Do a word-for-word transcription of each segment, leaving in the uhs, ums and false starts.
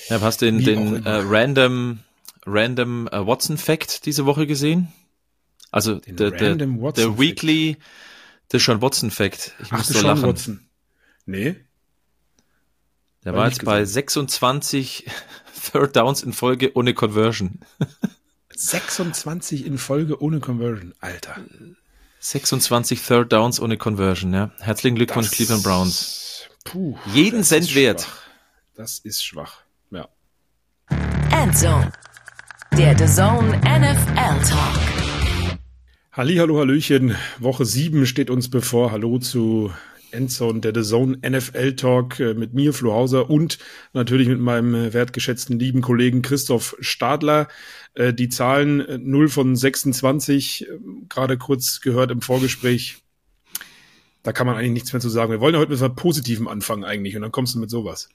Ja, hast du den, Wie den äh, Random, Random äh, Watson-Fact diese Woche gesehen? Also der, der, der Weekly Deshaun Watson-Fact. Ich Ach, muss so Deshaun lachen. Watson. Nee. Der war jetzt bei sechsundzwanzig Third Downs in Folge ohne Conversion. sechsundzwanzig in Folge ohne Conversion, Alter. sechsundzwanzig Third Downs ohne Conversion, ja. Herzlichen Glückwunsch, das, Cleveland Browns. Puh, jeden Cent wert. Schwach. Das ist schwach, ja. Endzone, der D A Z N N F L Talk. Hallihallo, Hallöchen. Woche sieben steht uns bevor. Hallo zu Endzone, der D A Z N N F L Talk mit mir, Flo Hauser, und natürlich mit meinem wertgeschätzten lieben Kollegen Christoph Stadler. Die Zahlen null von sechsundzwanzig, gerade kurz gehört im Vorgespräch. Da kann man eigentlich nichts mehr zu sagen. Wir wollen ja heute mit was Positivem anfangen eigentlich, und dann kommst du mit sowas.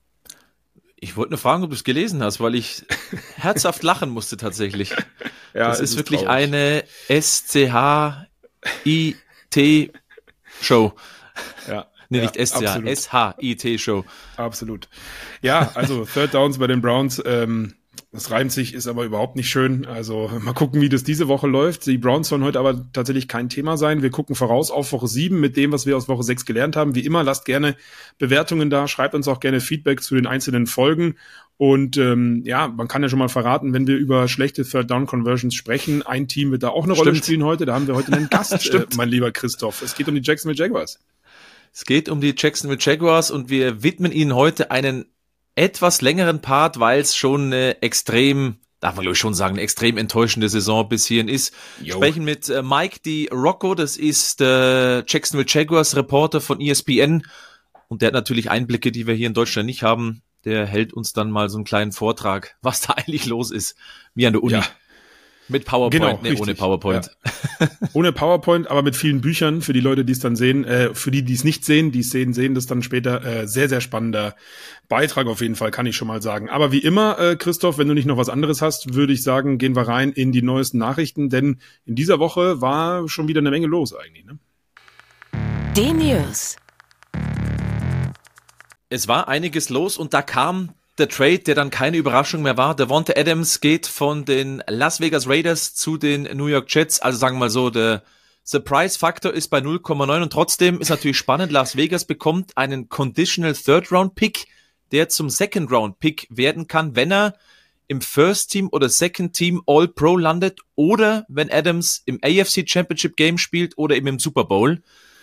Ich wollte nur fragen, ob du es gelesen hast, weil ich herzhaft lachen musste tatsächlich. Ja, das ist, ist wirklich traurig. Eine S C H I T Show. Ja. Nee, ja, nicht S C H, S H I T Show. Absolut. Ja, also Third Downs bei den Browns, ähm, das reimt sich, ist aber überhaupt nicht schön. Also mal gucken, wie das diese Woche läuft. Die Browns sollen heute aber tatsächlich kein Thema sein. Wir gucken voraus auf Woche sieben mit dem, was wir aus Woche sechs gelernt haben. Wie immer, lasst gerne Bewertungen da, schreibt uns auch gerne Feedback zu den einzelnen Folgen. Und ähm, ja, man kann ja schon mal verraten, wenn wir über schlechte Third-Down-Conversions sprechen, ein Team wird da auch eine Stimmt. Rolle spielen heute. Da haben wir heute einen Gast, äh, mein lieber Christoph. Es geht um die Jacksonville Jaguars. Es geht um die Jacksonville Jaguars und wir widmen ihnen heute einen etwas längeren Part, weil es schon eine extrem, darf man glaube ich schon sagen, eine extrem enttäuschende Saison bis hierhin ist. Wir sprechen mit äh, Mike DiRocco, das ist der Jacksonville Jaguars Reporter von E S P N, und der hat natürlich Einblicke, die wir hier in Deutschland nicht haben. Der hält uns dann mal so einen kleinen Vortrag, was da eigentlich los ist, wie an der Uni. Ja. Mit PowerPoint, genau, nee, ohne PowerPoint. Ja. Ohne PowerPoint, aber mit vielen Büchern für die Leute, die es dann sehen. Äh, für die, die es nicht sehen, die es sehen, sehen das dann später. Äh, sehr, sehr spannender Beitrag auf jeden Fall, kann ich schon mal sagen. Aber wie immer, äh, Christoph, wenn du nicht noch was anderes hast, würde ich sagen, gehen wir rein in die neuesten Nachrichten. Denn in dieser Woche war schon wieder eine Menge los eigentlich. Ne? Die News. Es war einiges los und da kam der Trade, der dann keine Überraschung mehr war. Davante Adams geht von den Las Vegas Raiders zu den New York Jets. Also sagen wir mal so, der Surprise-Faktor ist bei null Komma neun und trotzdem ist natürlich spannend. Las Vegas bekommt einen Conditional Third-Round-Pick, der zum Second-Round-Pick werden kann, wenn er im First-Team oder Second-Team All-Pro landet oder wenn Adams im A F C Championship Game spielt oder eben im Super Bowl.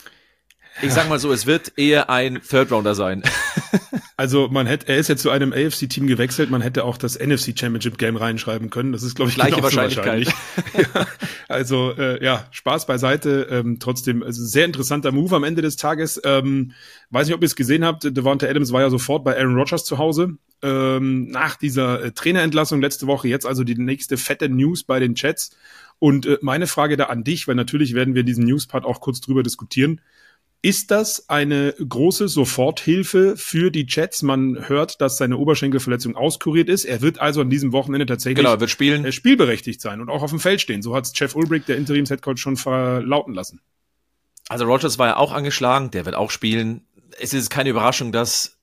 Ich sag mal so, es wird eher ein Third-Rounder sein. Also man hätte, er ist ja zu einem A F C-Team gewechselt, man hätte auch das N F C Championship Game reinschreiben können. Das ist, glaube ich, gleiche Wahrscheinlichkeit. Wahrscheinlich. Ja, also äh, ja, Spaß beiseite. Ähm, trotzdem, also sehr interessanter Move am Ende des Tages. Ähm, weiß nicht, ob ihr es gesehen habt. Davante Adams war ja sofort bei Aaron Rodgers zu Hause ähm, nach dieser äh, Trainerentlassung letzte Woche. Jetzt also die nächste fette News bei den Jets. Und äh, meine Frage da an dich, weil natürlich werden wir diesen News-Part auch kurz drüber diskutieren. Ist das eine große Soforthilfe für die Jets? Man hört, dass seine Oberschenkelverletzung auskuriert ist. Er wird also an diesem Wochenende tatsächlich genau, wird spielen. spielberechtigt sein und auch auf dem Feld stehen. So hat es Jeff Ulbrich, der Interims-Headcoach, schon verlauten lassen. Also Rodgers war ja auch angeschlagen, der wird auch spielen. Es ist keine Überraschung, dass,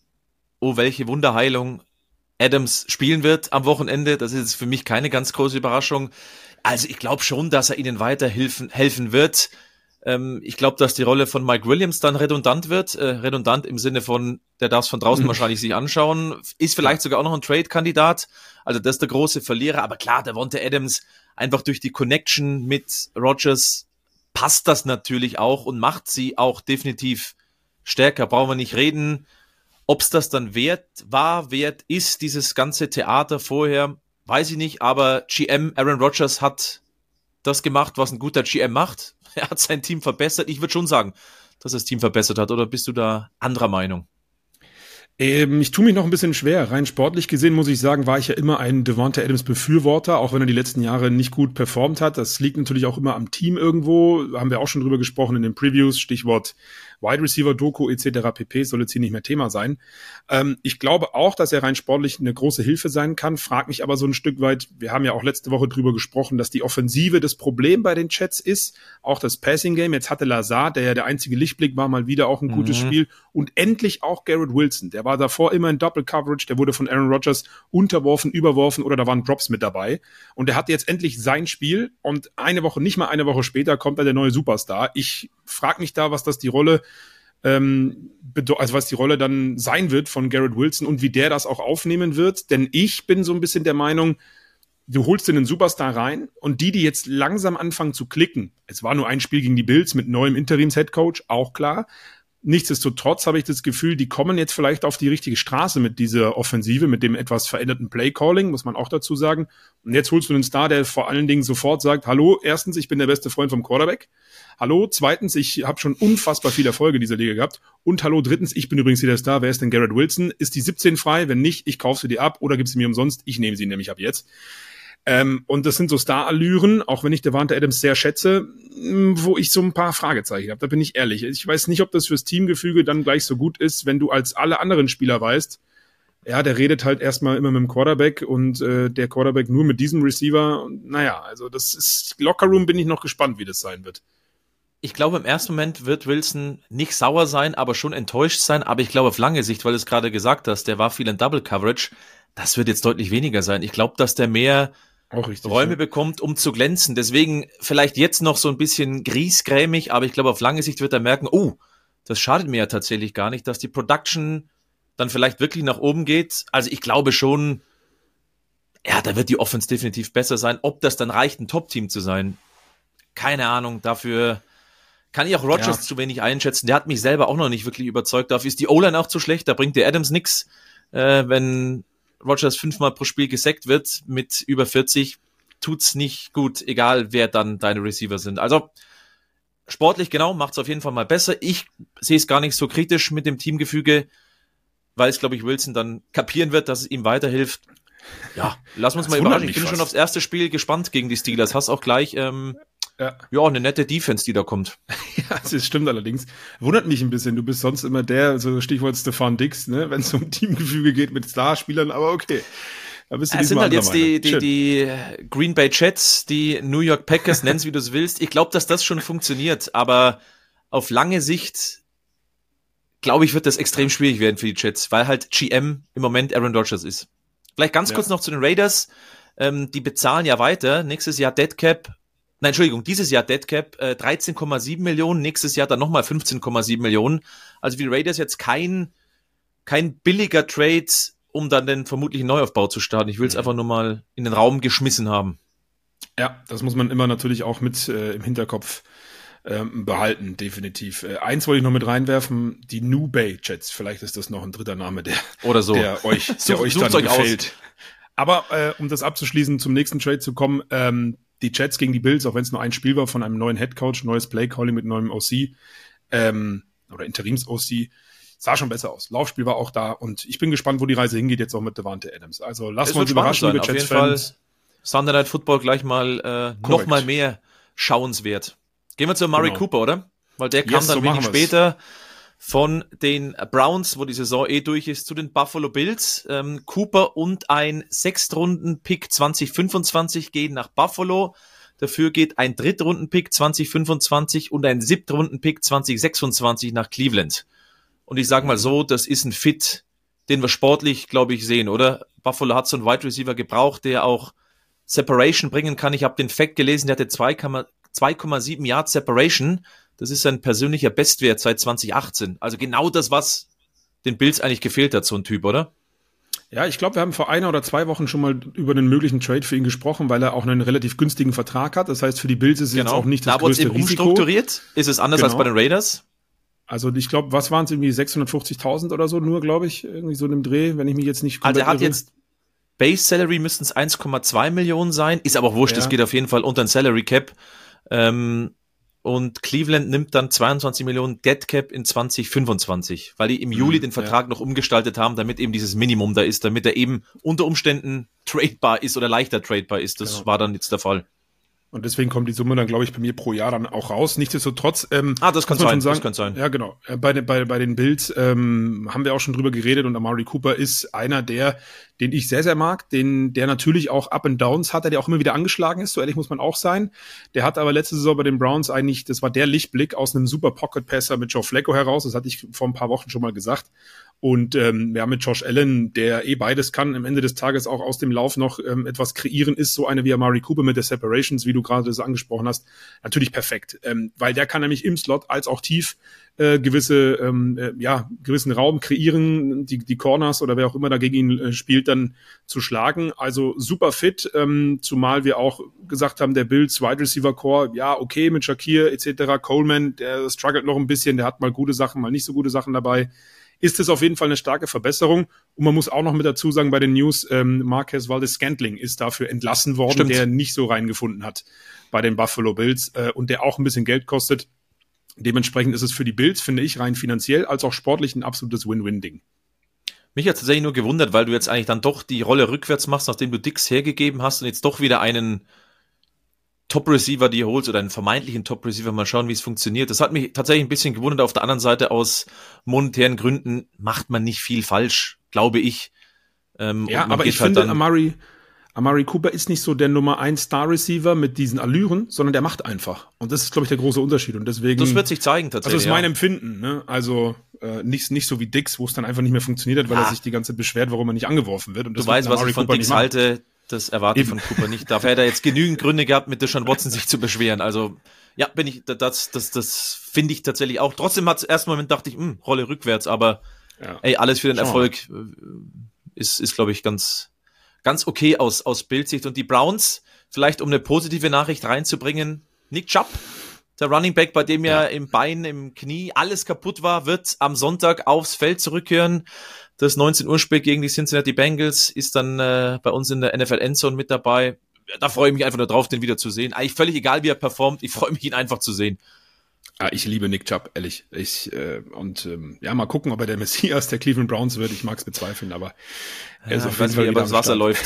oh welche Wunderheilung, Adams spielen wird am Wochenende. Das ist für mich keine ganz große Überraschung. Also ich glaube schon, dass er ihnen weiterhelfen helfen wird. Ich glaube, dass die Rolle von Mike Williams dann redundant wird. Äh, redundant im Sinne von, der darf es von draußen mhm. wahrscheinlich sich anschauen. Ist vielleicht sogar auch noch ein Trade-Kandidat. Also das ist der große Verlierer. Aber klar, Davante Adams, einfach durch die Connection mit Rodgers passt das natürlich auch und macht sie auch definitiv stärker. Brauchen wir nicht reden. Ob es das dann wert war, wert ist, dieses ganze Theater vorher, weiß ich nicht. Aber G M Aaron Rodgers hat das gemacht, was ein guter G M macht. Er hat sein Team verbessert. Ich würde schon sagen, dass er das Team verbessert hat. Oder bist du da anderer Meinung? Ähm, ich tue mich noch ein bisschen schwer. Rein sportlich gesehen, muss ich sagen, war ich ja immer ein Davante Adams Befürworter, auch wenn er die letzten Jahre nicht gut performt hat. Das liegt natürlich auch immer am Team irgendwo. Haben wir auch schon drüber gesprochen in den Previews. Stichwort Wide Receiver, Doku et cetera pp. Soll jetzt hier nicht mehr Thema sein. Ähm, ich glaube auch, dass er rein sportlich eine große Hilfe sein kann, frag mich aber so ein Stück weit, wir haben ja auch letzte Woche drüber gesprochen, dass die Offensive das Problem bei den Jets ist, auch das Passing Game. Jetzt hatte Lazard, der ja der einzige Lichtblick war, mal wieder auch ein mhm. gutes Spiel und endlich auch Garrett Wilson. Der war davor immer in Double Coverage, der wurde von Aaron Rodgers unterworfen, überworfen oder da waren Drops mit dabei und der hatte jetzt endlich sein Spiel und eine Woche, nicht mal eine Woche später kommt er der neue Superstar. Ich frage mich da, was das die Rolle ähm, bedo- also was die Rolle dann sein wird von Garrett Wilson und wie der das auch aufnehmen wird, denn ich bin so ein bisschen der Meinung, du holst dir einen Superstar rein und die, die jetzt langsam anfangen zu klicken, es war nur ein Spiel gegen die Bills mit neuem Interims-Headcoach, auch klar, nichtsdestotrotz habe ich das Gefühl, die kommen jetzt vielleicht auf die richtige Straße mit dieser Offensive, mit dem etwas veränderten Play-Calling, muss man auch dazu sagen. Und jetzt holst du einen Star, der vor allen Dingen sofort sagt, hallo, erstens, ich bin der beste Freund vom Quarterback. Hallo, zweitens, ich habe schon unfassbar viel Erfolge in dieser Liga gehabt. Und hallo, drittens, ich bin übrigens hier der Star. Wer ist denn Garrett Wilson? Ist die siebzehn frei? Wenn nicht, ich kaufe sie dir ab oder gib sie mir umsonst. Ich nehme sie nämlich ab jetzt. Ähm, und das sind so Star-Allüren, auch wenn ich Davante Adams sehr schätze, wo ich so ein paar Fragezeichen habe. Da bin ich ehrlich. Ich weiß nicht, ob das fürs Teamgefüge dann gleich so gut ist, wenn du als alle anderen Spieler weißt, ja, der redet halt erstmal immer mit dem Quarterback und äh, der Quarterback nur mit diesem Receiver. Und, naja, also das ist, Lockerroom bin ich noch gespannt, wie das sein wird. Ich glaube, im ersten Moment wird Wilson nicht sauer sein, aber schon enttäuscht sein. Aber ich glaube, auf lange Sicht, weil du es gerade gesagt hast, der war viel in Double Coverage, das wird jetzt deutlich weniger sein. Ich glaube, dass der mehr Auch richtig, Räume ja. bekommt, um zu glänzen. Deswegen vielleicht jetzt noch so ein bisschen griesgrämig, aber ich glaube, auf lange Sicht wird er merken, oh, das schadet mir ja tatsächlich gar nicht, dass die Production dann vielleicht wirklich nach oben geht. Also ich glaube schon, ja, da wird die Offense definitiv besser sein. Ob das dann reicht, ein Top-Team zu sein, keine Ahnung. Dafür kann ich auch Rodgers ja. zu wenig einschätzen. Der hat mich selber auch noch nicht wirklich überzeugt. Dafür ist die O-Line auch zu schlecht. Da bringt der Adams nix, äh, wenn Rodgers fünfmal pro Spiel gesackt wird mit über vierzig, tut's nicht gut, egal wer dann deine Receiver sind. Also sportlich genau, macht's auf jeden Fall mal besser. Ich sehe es gar nicht so kritisch mit dem Teamgefüge, weil es, glaube ich, Wilson dann kapieren wird, dass es ihm weiterhilft. Ja, lass uns das mal überraschen. Ich bin fast. schon aufs erste Spiel gespannt gegen die Steelers. Hast auch gleich ähm, ja. ja, eine nette Defense, die da kommt. Ja, das stimmt allerdings. Wundert mich ein bisschen. Du bist sonst immer der, so Stichwort Stefan Diggs, ne, wenn es um Teamgefüge geht mit Starspielern, aber okay. Da bist du es sind halt jetzt die, die, die Green Bay Jets, die New York Packers, nenn's wie du es willst. Ich glaube, dass das schon funktioniert, aber auf lange Sicht, glaube ich, wird das extrem schwierig werden für die Jets, weil halt G M im Moment Aaron Rodgers ist. Vielleicht ganz ja. kurz noch zu den Raiders. Ähm, die bezahlen ja weiter. Nächstes Jahr Dead Cap. Nein, Entschuldigung, dieses Jahr Dead Cap äh, dreizehn Komma sieben Millionen, nächstes Jahr dann nochmal fünfzehn Komma sieben Millionen. Also für die Raiders jetzt kein, kein billiger Trade, um dann den vermutlichen Neuaufbau zu starten. Ich will es mhm. einfach nur mal in den Raum geschmissen haben. Ja, das muss man immer natürlich auch mit äh, im Hinterkopf ähm, behalten, definitiv. Äh, eins wollte ich noch mit reinwerfen, die New Bay Jets. Vielleicht ist das noch ein dritter Name, der, Oder so. der euch, der Such, euch dann euch gefällt. Aus. Aber äh, um das abzuschließen, zum nächsten Trade zu kommen, ähm, die Jets gegen die Bills, auch wenn es nur ein Spiel war von einem neuen Headcoach, neues Playcalling mit neuem O C ähm, oder Interims-O C, sah schon besser aus. Laufspiel war auch da und ich bin gespannt, wo die Reise hingeht, jetzt auch mit Davante Adams. Also lassen wir uns überraschen, liebe Jets-Fans. Sunday Night Football gleich mal äh, noch mal mehr schauenswert. Gehen wir zu Murray genau. Cooper, oder? Weil der kam yes, dann so wenig später von den Browns, wo die Saison eh durch ist, zu den Buffalo Bills. Ähm, Cooper und ein Sechstrunden-Pick zwanzig fünfundzwanzig gehen nach Buffalo. Dafür geht ein Drittrunden-Pick zwanzig fünfundzwanzig und ein Siebtrunden-Pick zwanzig sechsundzwanzig nach Cleveland. Und ich sage mal so, das ist ein Fit, den wir sportlich, glaube ich, sehen, oder? Buffalo hat so einen Wide Receiver gebraucht, der auch Separation bringen kann. Ich habe den Fact gelesen, der hatte zwei Komma sieben Yards Separation. Das ist sein persönlicher Bestwert seit zwanzig achtzehn. Also genau das, was den Bills eigentlich gefehlt hat, so ein Typ, oder? Ja, ich glaube, wir haben vor einer oder zwei Wochen schon mal über einen möglichen Trade für ihn gesprochen, weil er auch einen relativ günstigen Vertrag hat. Das heißt, für die Bills ist es genau. jetzt auch nicht das da größte Risiko. Da wurde es eben umstrukturiert. Ist es anders genau. als bei den Raiders? Also ich glaube, was waren es, irgendwie sechshundertfünfzigtausend oder so nur, glaube ich, irgendwie so in dem Dreh, wenn ich mich jetzt nicht komplett Also er hat irre. jetzt Base Salary müssten es eins Komma zwei Millionen sein, ist aber auch wurscht, es ja. geht auf jeden Fall unter den Salary Cap. Ähm, und Cleveland nimmt dann zweiundzwanzig Millionen Dead Cap in zwanzig fünfundzwanzig, weil die im Juli mhm, den Vertrag ja. noch umgestaltet haben, damit eben dieses Minimum da ist, damit er eben unter Umständen tradebar ist oder leichter tradebar ist. Das genau. war dann jetzt der Fall. Und deswegen kommt die Summe dann, glaube ich, bei mir pro Jahr dann auch raus. Nichtsdestotrotz. Ähm, ah, das kann sein, sagen, das kann sein. Ja, genau. Bei, bei, bei den Bills ähm, haben wir auch schon drüber geredet und Amari Cooper ist einer der, den ich sehr, sehr mag, den, der natürlich auch Up and Downs hat, der auch immer wieder angeschlagen ist, so ehrlich muss man auch sein. Der hat aber letzte Saison bei den Browns eigentlich, das war der Lichtblick aus einem super Pocket-Passer mit Joe Flacco heraus, das hatte ich vor ein paar Wochen schon mal gesagt. Und ähm, ja, mit Josh Allen, der eh beides kann, am Ende des Tages auch aus dem Lauf noch ähm, etwas kreieren ist, so eine wie Amari Cooper mit der Separations, wie du gerade das angesprochen hast, natürlich perfekt. Ähm, weil der kann nämlich im Slot als auch tief äh, gewisse, ähm, äh, ja, gewissen Raum kreieren, die, die Corners oder wer auch immer da gegen ihn äh, spielt, dann zu schlagen. Also super fit, ähm, zumal wir auch gesagt haben, der Bills Wide Receiver Core, ja, okay, mit Shakir et cetera. Coleman, der struggelt noch ein bisschen, der hat mal gute Sachen, mal nicht so gute Sachen dabei. Ist es auf jeden Fall eine starke Verbesserung. Und man muss auch noch mit dazu sagen bei den News, ähm, Marquez Valdes-Scantling ist dafür entlassen worden, Stimmt. der nicht so reingefunden hat bei den Buffalo Bills äh, und der auch ein bisschen Geld kostet. Dementsprechend ist es für die Bills, finde ich, rein finanziell als auch sportlich ein absolutes Win-Win-Ding. Mich hat tatsächlich nur gewundert, weil du jetzt eigentlich dann doch die Rolle rückwärts machst, nachdem du Dix hergegeben hast und jetzt doch wieder einen Top-Receiver dir holst oder einen vermeintlichen Top-Receiver, mal schauen, wie es funktioniert. Das hat mich tatsächlich ein bisschen gewundert. Auf der anderen Seite, aus monetären Gründen macht man nicht viel falsch, glaube ich. Ähm, ja, aber ich halt finde, Amari, Amari Cooper ist nicht so der Nummer eins Star-Receiver mit diesen Allüren, sondern der macht einfach. Und das ist, glaube ich, der große Unterschied. Und deswegen. Das wird sich zeigen tatsächlich. Also das ist mein ja. Empfinden. Ne? Also äh, nicht, nicht so wie Dix, wo es dann einfach nicht mehr funktioniert hat, weil ja. er sich die ganze Zeit beschwert, warum er nicht angeworfen wird. Und das du weißt, was Amari ich von Cooper Dix halte. Das erwarte ich von Cooper nicht. Dafür hätte er jetzt genügend Gründe gehabt, mit Deshaun Watson sich zu beschweren. Also, ja, bin ich, das, das, das finde ich tatsächlich auch. Trotzdem hat es erst Moment dachte ich, mh, Rolle rückwärts, aber, ja. ey, alles für den Schau Erfolg mal. ist, ist, glaube ich, ganz, ganz okay aus, aus Bildsicht. Und die Browns, vielleicht um eine positive Nachricht reinzubringen, Nick Chubb, der Running Back, bei dem ja, ja im Bein, im Knie alles kaputt war, wird am Sonntag aufs Feld zurückkehren. Das neunzehn Uhr Spiel gegen die Cincinnati Bengals ist dann äh, bei uns in der N F L Endzone mit dabei. Da freue ich mich einfach nur drauf, den wieder zu sehen. Eigentlich völlig egal, wie er performt. Ich freue mich, ihn einfach zu sehen. Ja, ich liebe Nick Chubb, ehrlich. Ich, äh, und ähm, ja, mal gucken, ob er der Messias der Cleveland Browns wird. Ich mag es bezweifeln, aber er ja, ist auf ich jeden weiß, Fall wie er wieder übers Wasser läuft.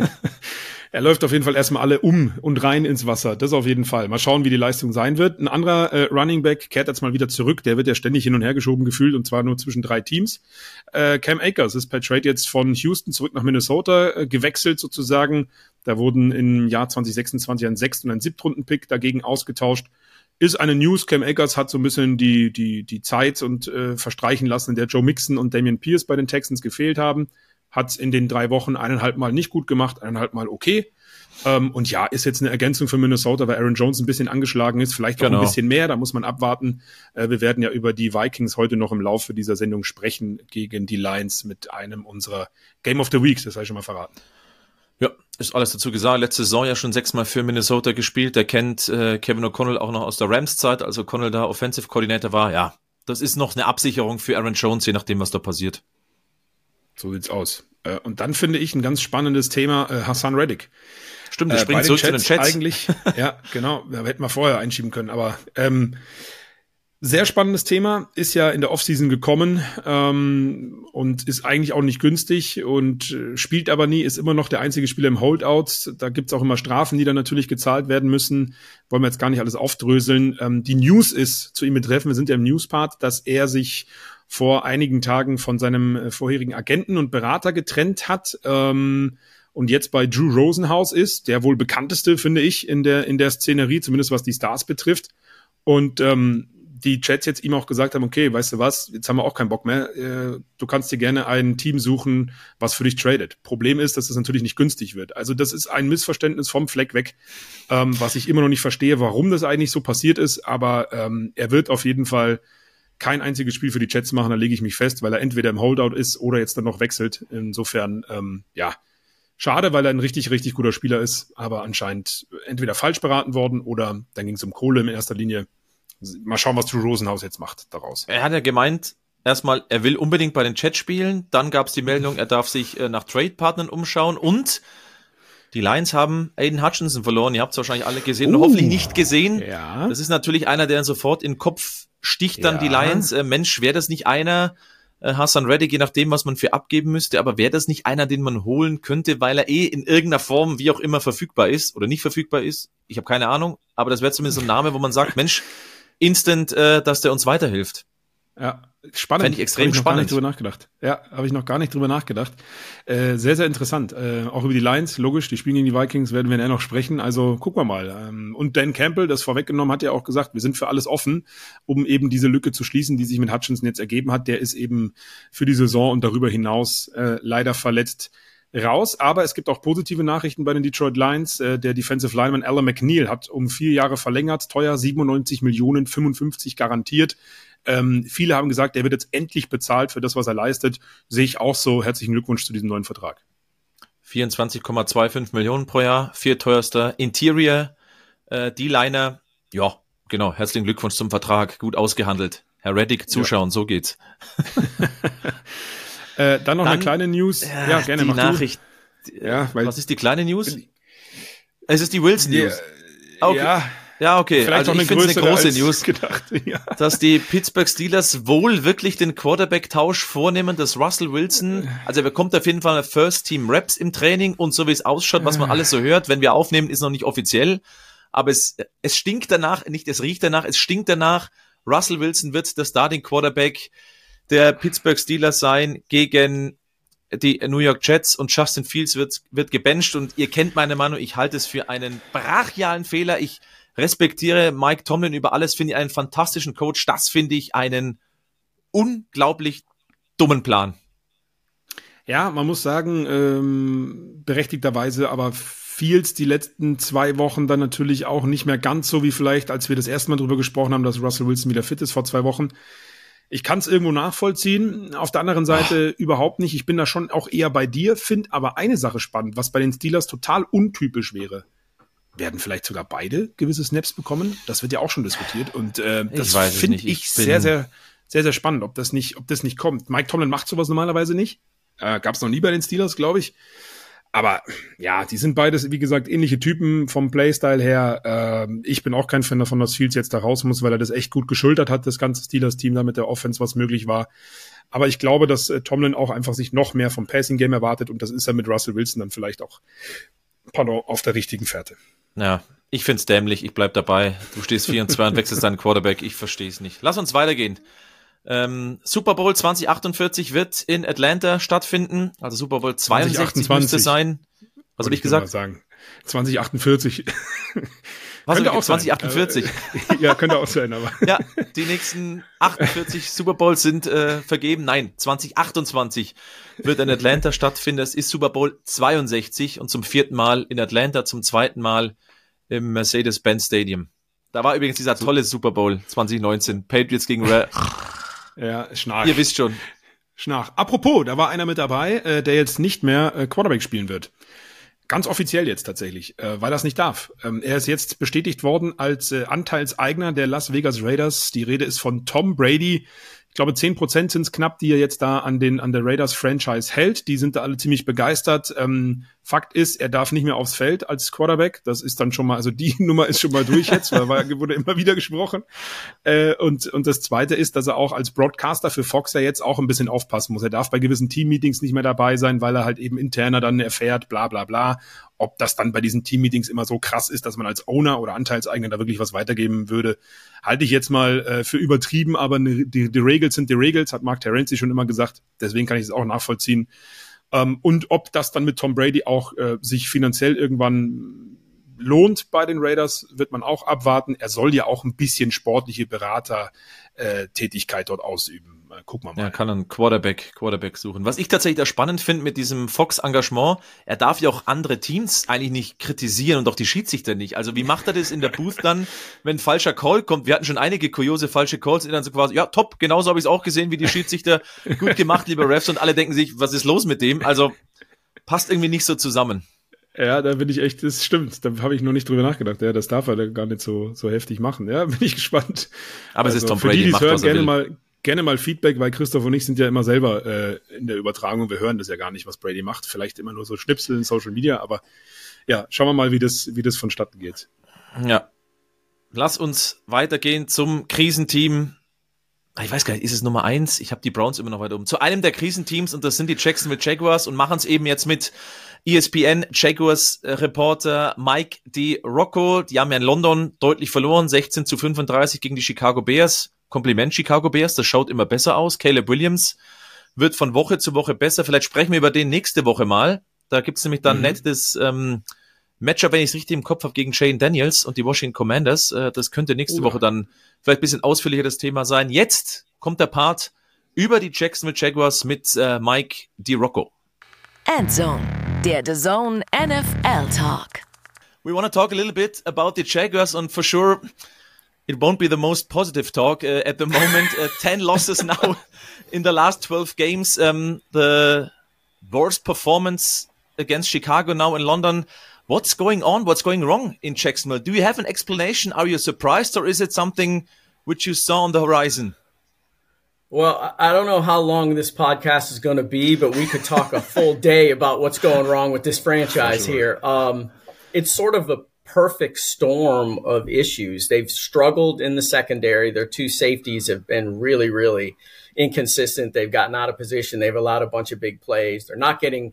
Er läuft auf jeden Fall erstmal alle um und rein ins Wasser. Das auf jeden Fall. Mal schauen, wie die Leistung sein wird. Ein anderer äh, Running Back kehrt jetzt mal wieder zurück. Der wird ja ständig hin und her geschoben gefühlt und zwar nur zwischen drei Teams. Äh, Cam Akers ist per Trade jetzt von Houston zurück nach Minnesota äh, gewechselt sozusagen. Da wurden im Jahr zwanzig sechsundzwanzig ein Sechst- und ein Siebtrunden-Pick dagegen ausgetauscht. Ist eine News. Cam Akers hat so ein bisschen die die die Zeit und äh, verstreichen lassen, in der Joe Mixon und Dameon Pierce bei den Texans gefehlt haben. Hat in den drei Wochen eineinhalb Mal nicht gut gemacht, eineinhalb Mal okay. Ähm, und ja, ist jetzt eine Ergänzung für Minnesota, weil Aaron Jones ein bisschen angeschlagen ist, vielleicht auch genau. ein bisschen mehr, da muss man abwarten. Äh, wir werden ja über die Vikings heute noch im Laufe dieser Sendung sprechen gegen die Lions mit einem unserer Game of the Weeks, das habe ich schon mal verraten. Ja, ist alles dazu gesagt. Letzte Saison ja schon sechsmal für Minnesota gespielt. Der kennt äh, Kevin O'Connell auch noch aus der Rams-Zeit, als O'Connell da Offensive Coordinator war. Ja, das ist noch eine Absicherung für Aaron Jones, je nachdem, was da passiert. So sieht's aus. Äh, und dann finde ich ein ganz spannendes Thema, äh, Hassan Reddick. Stimmt, das äh, springt zurück zu den Chats. Eigentlich, ja, genau, da hätten wir vorher einschieben können, aber ähm, sehr spannendes Thema, ist ja in der Offseason gekommen ähm, und ist eigentlich auch nicht günstig und äh, spielt aber nie, ist immer noch der einzige Spieler im Holdout. Da gibt's auch immer Strafen, die dann natürlich gezahlt werden müssen. Wollen wir jetzt gar nicht alles aufdröseln. Ähm, die News ist zu ihm betreffen, wir sind ja im News-Part, dass er sich vor einigen Tagen von seinem äh, vorherigen Agenten und Berater getrennt hat ähm, und jetzt bei Drew Rosenhaus ist, der wohl bekannteste, finde ich, in der in der Szenerie, zumindest was die Stars betrifft. Und ähm, die Chats jetzt ihm auch gesagt haben, okay, weißt du was, jetzt haben wir auch keinen Bock mehr, äh, du kannst dir gerne ein Team suchen, was für dich tradet. Problem ist, dass das natürlich nicht günstig wird. Also das ist ein Missverständnis vom Fleck weg, ähm, was ich immer noch nicht verstehe, warum das eigentlich so passiert ist, aber ähm, er wird auf jeden Fall kein einziges Spiel für die Jets machen, da lege ich mich fest, weil er entweder im Holdout ist oder jetzt dann noch wechselt. Insofern, ähm, ja, schade, weil er ein richtig, richtig guter Spieler ist, aber anscheinend entweder falsch beraten worden oder dann ging es um Kohle in erster Linie. Mal schauen, was Drew Rosenhaus jetzt macht daraus. Er hat ja gemeint, erstmal, er will unbedingt bei den Jets spielen, dann gab es die Meldung, er darf sich äh, nach Trade-Partnern umschauen und die Lions haben Aiden Hutchinson verloren. Ihr habt es wahrscheinlich alle gesehen, uh, und hoffentlich nicht gesehen. Ja. Das ist natürlich einer, der sofort in den Kopf sticht dann ja. die Lions. Äh, Mensch, wäre das nicht einer, äh, Hassan Reddick, je nachdem, was man für abgeben müsste. Aber wäre das nicht einer, den man holen könnte, weil er eh in irgendeiner Form, wie auch immer, verfügbar ist oder nicht verfügbar ist? Ich habe keine Ahnung, aber das wäre zumindest so ein Name, wo man sagt, Mensch, instant, äh, dass der uns weiterhilft. Ja, spannend. Fände ich extrem hab ich noch spannend. Gar nicht drüber nachgedacht. Ja, habe ich noch gar nicht drüber nachgedacht. Äh, sehr, sehr interessant. Äh, auch über die Lions, logisch, die spielen gegen die Vikings, werden wir nachher noch sprechen. Also gucken wir mal. Ähm, und Dan Campbell, das vorweggenommen, hat ja auch gesagt, wir sind für alles offen, um eben diese Lücke zu schließen, die sich mit Hutchinson jetzt ergeben hat. Der ist eben für die Saison und darüber hinaus äh, leider verletzt raus. Aber es gibt auch positive Nachrichten bei den Detroit Lions. Äh, der Defensive Lineman Alan McNeil hat um vier Jahre verlängert, teuer, siebenundneunzig Millionen, fünfundfünfzig garantiert. Ähm, viele haben gesagt, er wird jetzt endlich bezahlt für das, was er leistet. Sehe ich auch so. Herzlichen Glückwunsch zu diesem neuen Vertrag. vierundzwanzig Komma fünfundzwanzig Millionen pro Jahr, viertteuerster Interior äh, D-Liner. Ja, genau. Herzlichen Glückwunsch zum Vertrag. Gut ausgehandelt. Herr Reddick, zuschauen, ja. So geht's. äh, dann noch dann, eine kleine News. Ja, ja gerne. Die mach Nachricht. Du. Ja, weil was ist die kleine News? Es ist die Wilson News. Ja, okay. ja. Ja, okay, Vielleicht also auch ich finde es eine große News, gedacht, ja. dass die Pittsburgh Steelers wohl wirklich den Quarterback-Tausch vornehmen, dass Russell Wilson, also er bekommt auf jeden Fall First-Team-Reps im Training und so wie es ausschaut, was man alles so hört, wenn wir aufnehmen, ist noch nicht offiziell, aber es, es stinkt danach, nicht es riecht danach, es stinkt danach, Russell Wilson wird der Starting-Quarterback der Pittsburgh Steelers sein gegen die New York Jets und Justin Fields wird, wird gebencht und ihr kennt meine Meinung, ich halte es für einen brachialen Fehler, ich respektiere Mike Tomlin über alles, finde ich einen fantastischen Coach. Das finde ich einen unglaublich dummen Plan. Ja, man muss sagen, ähm, berechtigterweise, aber Fields die letzten zwei Wochen dann natürlich auch nicht mehr ganz so wie vielleicht, als wir das erste Mal drüber gesprochen haben, dass Russell Wilson wieder fit ist vor zwei Wochen. Ich kann es irgendwo nachvollziehen. Auf der anderen Seite oh. überhaupt nicht. Ich bin da schon auch eher bei dir, finde aber eine Sache spannend, was bei den Steelers total untypisch wäre. Werden vielleicht sogar beide gewisse Snaps bekommen? Das wird ja auch schon diskutiert. Und äh, das finde ich, ich sehr, sehr, sehr, sehr spannend, ob das nicht, ob das nicht kommt. Mike Tomlin macht sowas normalerweise nicht. Äh, Gab es noch nie bei den Steelers, glaube ich. Aber ja, die sind beides, wie gesagt, ähnliche Typen vom Playstyle her. Äh, ich bin auch kein Fan davon, dass Fields jetzt da raus muss, weil er das echt gut geschultert hat, das ganze Steelers-Team da mit der Offense, was möglich war. Aber ich glaube, dass äh, Tomlin auch einfach sich noch mehr vom Passing-Game erwartet und das ist er mit Russell Wilson dann vielleicht auch, pardon, auf der richtigen Fährte. Ja, ich find's dämlich, ich bleib dabei. Du stehst vier und zwei und wechselst deinen Quarterback, ich verstehe es nicht. Lass uns weitergehen. Ähm, Super Bowl zwanzig achtundvierzig wird in Atlanta stattfinden, also Super Bowl zweiundsechzig müsste sein. Was habe ich gesagt? Sagen. zwanzig achtundvierzig. Was könnte auch zwanzig achtundvierzig. Ja, könnte auch sein, aber. Ja, die nächsten achtundvierzig Super Bowls sind äh, vergeben. Nein, zwanzig achtundzwanzig wird in Atlanta stattfinden. Es ist Super Bowl zweiundsechzig und zum vierten Mal in Atlanta, zum zweiten Mal im Mercedes-Benz Stadium. Da war übrigens dieser tolle Super Bowl zwanzig neunzehn. Patriots gegen Ra- Ja, Schnarch. Ihr wisst schon. Schnarch. Apropos, da war einer mit dabei, äh, der jetzt nicht mehr äh, Quarterback spielen wird. Ganz offiziell jetzt tatsächlich, äh, weil er es nicht darf. Ähm, er ist jetzt bestätigt worden als äh, Anteilseigner der Las Vegas Raiders. Die Rede ist von Tom Brady. Ich glaube, zehn Prozent sind es knapp, die er jetzt da an den an der Raiders-Franchise hält. Die sind da alle ziemlich begeistert. Ähm, Fakt ist, er darf nicht mehr aufs Feld als Quarterback. Das ist dann schon mal, also die Nummer ist schon mal durch jetzt, weil war, wurde immer wieder gesprochen. Äh, und, und das Zweite ist, dass er auch als Broadcaster für Fox ja jetzt auch ein bisschen aufpassen muss. Er darf bei gewissen Team-Meetings nicht mehr dabei sein, weil er halt eben interner dann erfährt, bla bla bla. Ob das dann bei diesen Team-Meetings immer so krass ist, dass man als Owner oder Anteilseigner da wirklich was weitergeben würde, halte ich jetzt mal äh, für übertrieben, aber ne, die, die Regels sind die Regels, hat Mark Terenzi schon immer gesagt, deswegen kann ich es auch nachvollziehen. Ähm, und ob das dann mit Tom Brady auch äh, sich finanziell irgendwann lohnt bei den Raiders, wird man auch abwarten. Er soll ja auch ein bisschen sportliche Berater-Tätigkeit dort ausüben. Gucken wir mal. Er kann einen Quarterback, Quarterback suchen. Was ich tatsächlich auch spannend finde mit diesem Fox-Engagement, er darf ja auch andere Teams eigentlich nicht kritisieren und auch die Schiedsrichter nicht. Also wie macht er das in der Booth dann, wenn ein falscher Call kommt? Wir hatten schon einige kuriose falsche Calls, die dann so quasi, ja top, genauso habe ich es auch gesehen, wie die Schiedsrichter, gut gemacht, lieber Refs, und alle denken sich, was ist los mit dem? Also passt irgendwie nicht so zusammen. Ja, da bin ich echt, das stimmt, da habe ich noch nicht drüber nachgedacht. Ja, das darf er gar nicht so so heftig machen. Ja, bin ich gespannt. Aber also, es ist Tom für Brady, die, die es macht, hören, was er gerne will. mal gerne mal Feedback, weil Christoph und ich sind ja immer selber äh, in der Übertragung. Wir hören das ja gar nicht, was Brady macht. Vielleicht immer nur so Schnipsel in Social Media, aber ja, schauen wir mal, wie das wie das vonstatten geht. Ja. Lass uns weitergehen zum Krisenteam. ich weiß gar nicht, ist es Nummer eins? Ich habe die Browns immer noch weiter oben. Zu einem der Krisenteams, und das sind die Jacksonville Jaguars, und machen es eben jetzt mit E S P N Jaguars Reporter Mike DiRocco. Die haben ja in London deutlich verloren, sechzehn zu fünfunddreißig gegen die Chicago Bears. Kompliment Chicago Bears, das schaut immer besser aus. Caleb Williams wird von Woche zu Woche besser. Vielleicht sprechen wir über den nächste Woche mal. Da gibt's nämlich dann mhm. nettes ähm, Matchup, wenn ich es richtig im Kopf habe, gegen Shane Daniels und die Washington Commanders. Äh, das könnte nächste oh. Woche dann vielleicht ein bisschen ausführlicher das Thema sein. Jetzt kommt der Part über die Jacksonville Jaguars mit äh, Mike DiRocco. Endzone, der D A Z N N F L Talk. We want to talk a little bit about the Jaguars, and for sure it won't be the most positive talk uh, at the moment. Uh, ten losses now in the last twelve games. Um, the worst performance against Chicago now in London. What's going on? What's going wrong in Jacksonville? Do you have an explanation? Are you surprised, or is it something which you saw on the horizon? Well, I don't know how long this podcast is going to be, but we could talk a full day about what's going wrong with this franchise sure. here. Um, it's sort of a perfect storm of issues. They've struggled in the secondary. Their two safeties have been really, really inconsistent. They've gotten out of position. They've allowed a bunch of big plays. They're not getting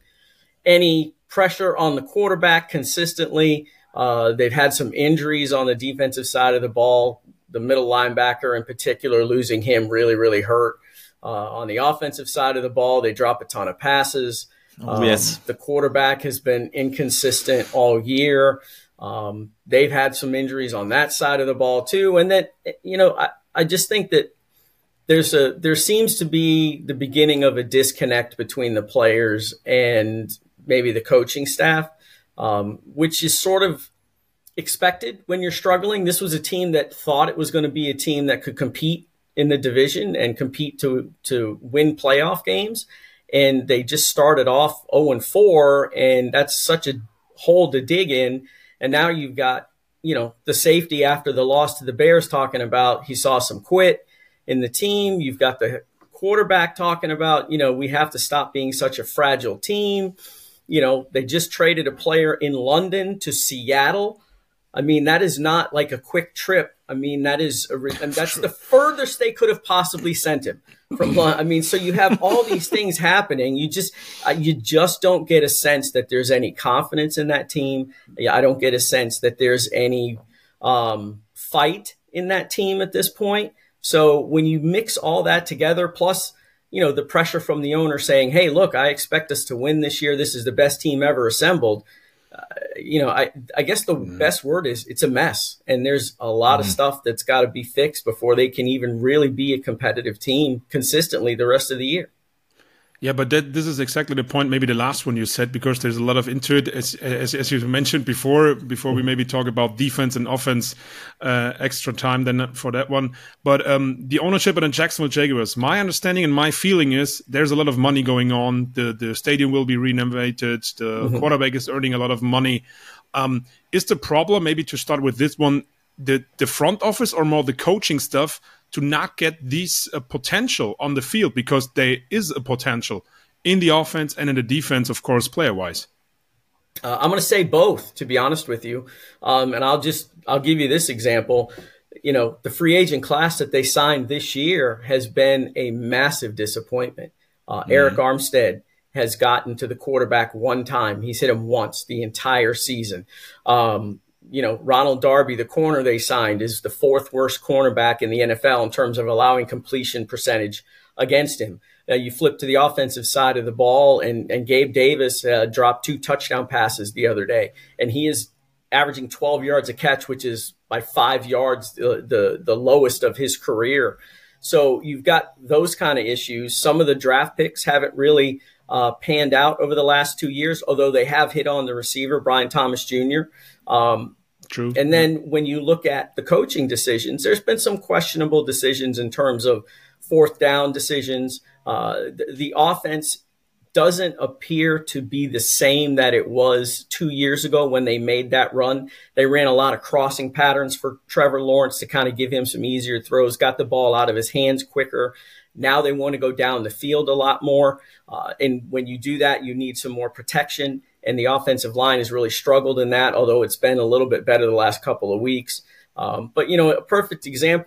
any pressure on the quarterback consistently. Uh, they've had some injuries on the defensive side of the ball. The middle linebacker in particular, losing him really, really hurt. Uh, on the offensive side of the ball, they drop a ton of passes. Um, yes. The quarterback has been inconsistent all year. Um, they've had some injuries on that side of the ball too. And then, you know, I, I just think that there's a, there seems to be the beginning of a disconnect between the players and maybe the coaching staff, um, which is sort of expected when you're struggling. This was a team that thought it was going to be a team that could compete in the division and compete to, to win playoff games. And they just started off oh and four, and that's such a hole to dig in. And now you've got, you know, the safety after the loss to the Bears talking about he saw some quit in the team. You've got the quarterback talking about, you know, we have to stop being such a fragile team. You know, they just traded a player in London to Seattle. I mean, that is not like a quick trip. I mean, that is, a, and that's the furthest they could have possibly sent him from London. I mean, so you have all these things happening. You just, uh, you just don't get a sense that there's any confidence in that team. I don't get a sense that there's any um, fight in that team at this point. So when you mix all that together, plus, you know, the pressure from the owner saying, hey, look, I expect us to win this year. This is the best team ever assembled. Uh, you know, I, I guess the mm. best word is it's a mess, and there's a lot mm. of stuff that's got to be fixed before they can even really be a competitive team consistently the rest of the year. Yeah, but that, this is exactly the point, maybe the last one you said, because there's a lot of into it, as, as, as you mentioned before, before we maybe talk about defense and offense, uh, extra time then for that one. But um, the ownership of the Jacksonville Jaguars, my understanding and my feeling is there's a lot of money going on. The the stadium will be renovated. The mm-hmm. quarterback is earning a lot of money. Um, is the problem, maybe to start with this one, the, the front office or more the coaching stuff, to not get this uh, potential on the field, because there is a potential in the offense and in the defense, of course, player-wise? Uh, I'm going to say both, to be honest with you. Um, and I'll just, I'll give you this example. You know, the free agent class that they signed this year has been a massive disappointment. Uh, mm-hmm. Eric Armstead has gotten to the quarterback one time. He's hit him once the entire season. Um, You know, Ronald Darby, the corner they signed, is the fourth worst cornerback in the N F L in terms of allowing completion percentage against him. Now you flip to the offensive side of the ball, and, and Gabe Davis uh, dropped two touchdown passes the other day, and he is averaging twelve yards a catch, which is by five yards the, the, the lowest of his career. So you've got those kind of issues. Some of the draft picks haven't really uh, panned out over the last two years, although they have hit on the receiver, Brian Thomas Junior Um, True. And then when you look at the coaching decisions, there's been some questionable decisions in terms of fourth down decisions. Uh, the, the offense doesn't appear to be the same that it was two years ago when they made that run. They ran a lot of crossing patterns for Trevor Lawrence to kind of give him some easier throws, got the ball out of his hands quicker. Now they want to go down the field a lot more. Uh, and when you do that, you need some more protection. And the offensive line has really struggled in that, although it's been a little bit better the last couple of weeks. Um, but, you know, a perfect example,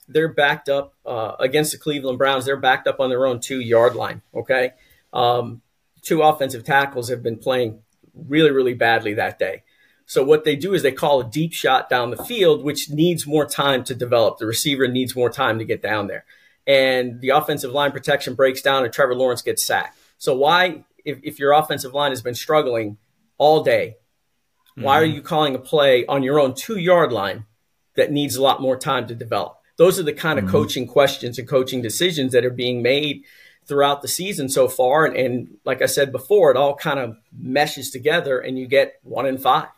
they're backed up uh, against the Cleveland Browns. They're backed up on their own two-yard line, okay? Um, two offensive tackles have been playing really, really badly that day. So what they do is they call a deep shot down the field, which needs more time to develop. The receiver needs more time to get down there. And the offensive line protection breaks down and Trevor Lawrence gets sacked. So why, if, if your offensive line has been struggling all day, why mm-hmm. are you calling a play on your own two-yard line that needs a lot more time to develop? Those are the kind of mm-hmm. coaching questions and coaching decisions that are being made throughout the season so far. And, and like I said before, it all kind of meshes together and you get one in five.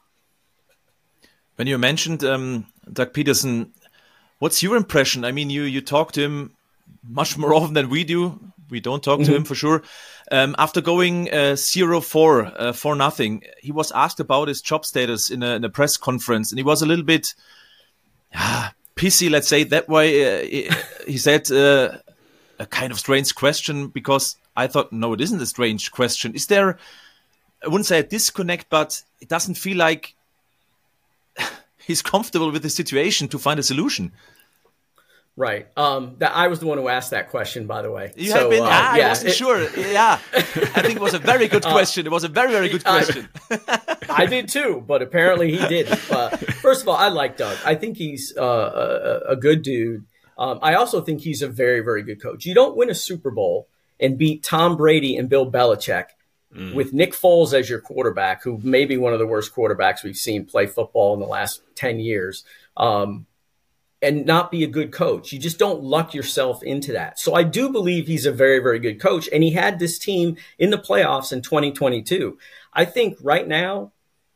When you mentioned um, Doug Peterson, what's your impression? I mean, you you talk to him much more often than we do. We don't talk mm-hmm. to him for sure. Um, after going uh, zero four, uh, four nothing, he was asked about his job status in a, in a press conference, and he was a little bit uh, pissy, let's say it that way. Uh, he, he said uh, a kind of strange question, because I thought, no, it isn't a strange question. Is there, I wouldn't say a disconnect, but it doesn't feel like he's comfortable with the situation to find a solution. Right. Um, that I was the one who asked that question, by the way. You so, have been. Uh, ah, yeah, I wasn't it, sure. Yeah, I think it was a very good question. It was a very, very good question. I, I did too, but apparently he didn't. Uh, first of all, I like Doug. I think he's uh, a, a good dude. Um, I also think he's a very, very good coach. You don't win a Super Bowl and beat Tom Brady and Bill Belichick mm. with Nick Foles as your quarterback, who may be one of the worst quarterbacks we've seen play football in the last ten years. Um, and not be a good coach. You just don't luck yourself into that. So I do believe he's a very, very good coach. And he had this team in the playoffs in twenty twenty-two. I think right now,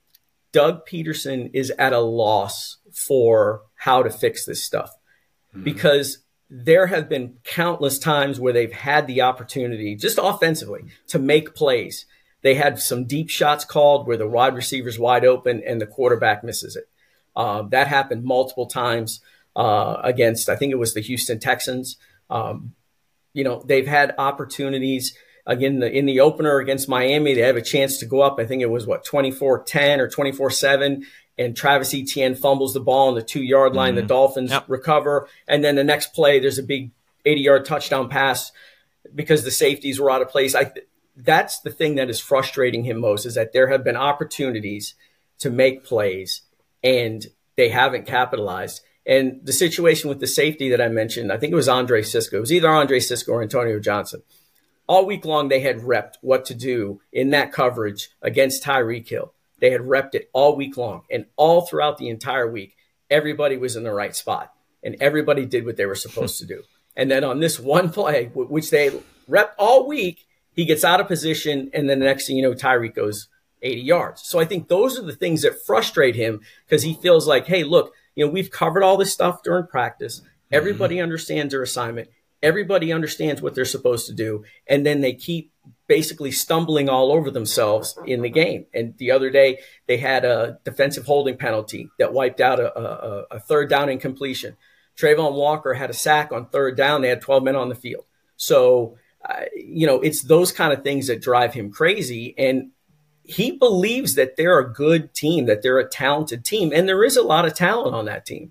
Doug Peterson is at a loss for how to fix this stuff. Mm-hmm. Because there have been countless times where they've had the opportunity, just offensively, to make plays. They had some deep shots called where the wide receiver's wide open and the quarterback misses it. Uh, that happened multiple times. Uh, against, I think it was the Houston Texans. Um, you know, they've had opportunities again the, in the opener against Miami. They have a chance to go up. I think it was what, twenty-four ten or twenty-four seven. And Travis Etienne fumbles the ball on the two yard line. Mm-hmm. The Dolphins yep. recover. And then the next play, there's a big eighty yard touchdown pass because the safeties were out of place. I, that's the thing that is frustrating him most, is that there have been opportunities to make plays and they haven't capitalized. And the situation with the safety that I mentioned, I think it was Andre Cisco. It was either Andre Cisco or Antonio Johnson. All week long, they had repped what to do in that coverage against Tyreek Hill. They had repped it all week long. And all throughout the entire week, everybody was in the right spot. And everybody did what they were supposed to do. And then on this one play, which they repped all week, he gets out of position. And then the next thing you know, Tyreek goes eighty yards. So I think those are the things that frustrate him, because he feels like, hey, look, you know, we've covered all this stuff during practice. Everybody mm-hmm. understands their assignment. Everybody understands what they're supposed to do. And then they keep basically stumbling all over themselves in the game. And the other day, they had a defensive holding penalty that wiped out a, a, a third down incompletion. Trayvon Walker had a sack on third down. They had twelve men on the field. So, uh, you know, it's those kind of things that drive him crazy. And he believes that they're a good team, that they're a talented team. And there is a lot of talent on that team.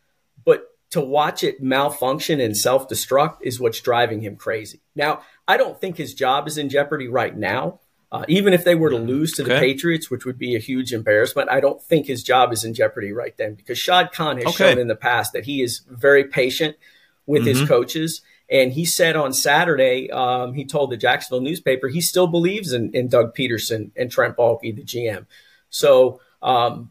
But to watch it malfunction and self-destruct is what's driving him crazy. Now, I don't think his job is in jeopardy right now. Uh, even if they were to lose to okay. the Patriots, which would be a huge embarrassment, I don't think his job is in jeopardy right then, because Shad Khan has okay. shown in the past that he is very patient with mm-hmm. his coaches. And he said on Saturday, um, he told the Jacksonville newspaper, he still believes in, in Doug Peterson and Trent Baalke, the G M. So um,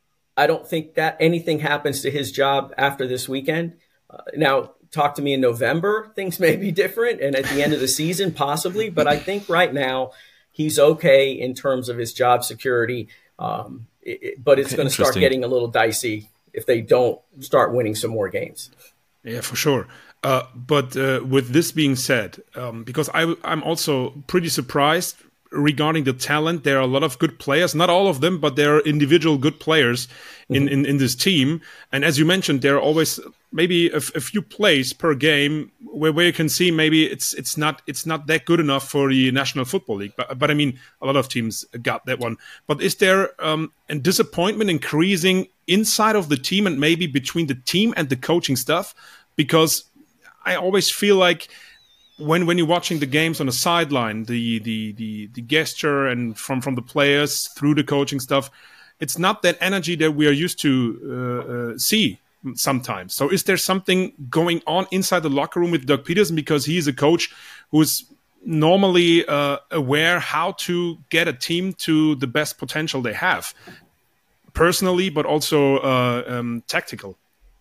I don't think that anything happens to his job after this weekend. Uh, now, talk to me in November, things may be different. And at the end of the season, possibly. But I think right now he's okay in terms of his job security. Um, it, but it's okay, going to start getting a little dicey if they don't start winning some more games. Yeah, for sure. Uh, but uh, with this being said, um, because I, I'm also pretty surprised regarding the talent. There are a lot of good players, not all of them, but there are individual good players in, mm-hmm. in, in this team. And as you mentioned, there are always maybe a, a few plays per game where, where you can see maybe it's it's not it's not that good enough for the National Football League. But, but I mean, a lot of teams got that one. But is there um, a disappointment increasing inside of the team and maybe between the team and the coaching staff? because I always feel like when when you're watching the games on the sideline, the the the the gesture and from from the players through the coaching stuff, it's not that energy that we are used to uh, uh, see sometimes. So is there something going on inside the locker room with Doug Peterson, because he is a coach who's normally uh, aware how to get a team to the best potential they have, personally, but also uh, um, tactical?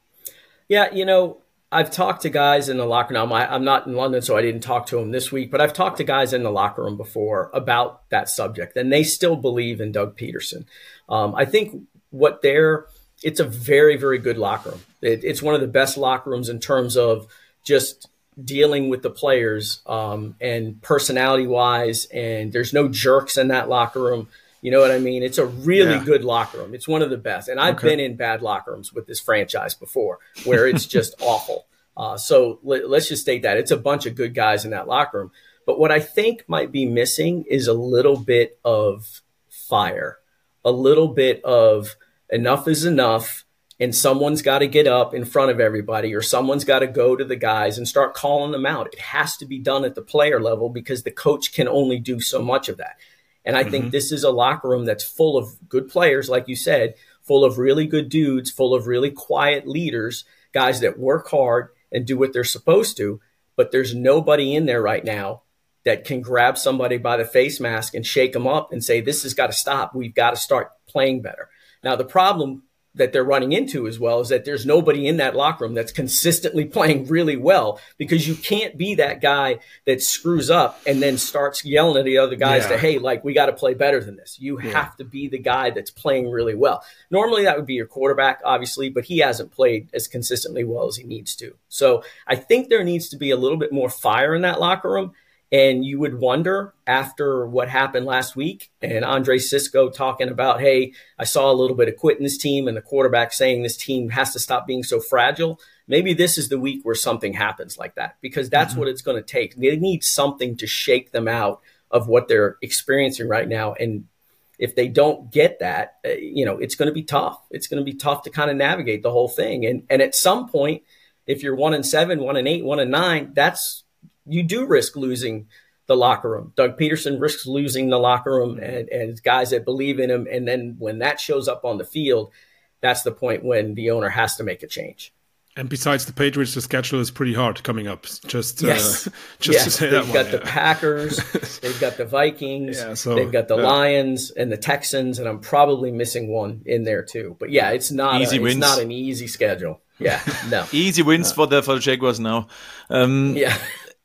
Yeah, you know, I've talked to guys in the locker room. I, I'm not in London, so I didn't talk to them this week, but I've talked to guys in the locker room before about that subject, and they still believe in Doug Peterson. Um, I think what they're, it's a very, very good locker room. It, it's one of the best locker rooms in terms of just dealing with the players um, and personality wise, and there's no jerks in that locker room. You know what I mean? It's a really yeah. good locker room. It's one of the best. And I've okay. been in bad locker rooms with this franchise before where it's just awful. Uh, so let, let's just state that. It's a bunch of good guys in that locker room. But what I think might be missing is a little bit of fire, a little bit of enough is enough, and someone's got to get up in front of everybody, or someone's got to go to the guys and start calling them out. It has to be done at the player level because the coach can only do so much of that. And I mm-hmm. think this is a locker room that's full of good players, like you said, full of really good dudes, full of really quiet leaders, guys that work hard and do what they're supposed to. But there's nobody in there right now that can grab somebody by the face mask and shake them up and say, this has got to stop. We've got to start playing better. Now, the problem that they're running into as well is that there's nobody in that locker room that's consistently playing really well, because you can't be that guy that screws up and then starts yelling at the other guys yeah. to, hey, like, we got to play better than this. You yeah. have to be the guy that's playing really well. Normally that would be your quarterback, obviously, but he hasn't played as consistently well as he needs to. So I think there needs to be a little bit more fire in that locker room. And you would wonder, after what happened last week and Andre Cisco talking about, hey, I saw a little bit of quit in this team, and the quarterback saying this team has to stop being so fragile. Maybe this is the week where something happens like that, because that's mm-hmm. what it's going to take. They need something to shake them out of what they're experiencing right now. And if they don't get that, uh, you know, it's going to be tough. It's going to be tough to kind of navigate the whole thing. And, and at some point, if you're one and seven, one and eight, one and nine, that's, you do risk losing the locker room. Doug Peterson risks losing the locker room and, and guys that believe in him. And then when that shows up on the field, that's the point when the owner has to make a change. And besides the Patriots, the schedule is pretty hard coming up. Just, yes. uh, just yes. to say they've that got one, the yeah. Packers, they've got the Vikings, yeah, so, they've got the yeah. Lions and the Texans, and I'm probably missing one in there too. But yeah, it's not easy a, wins. It's not an easy schedule. Yeah, no. Easy wins no. for the for the Jaguars now. Um, yeah.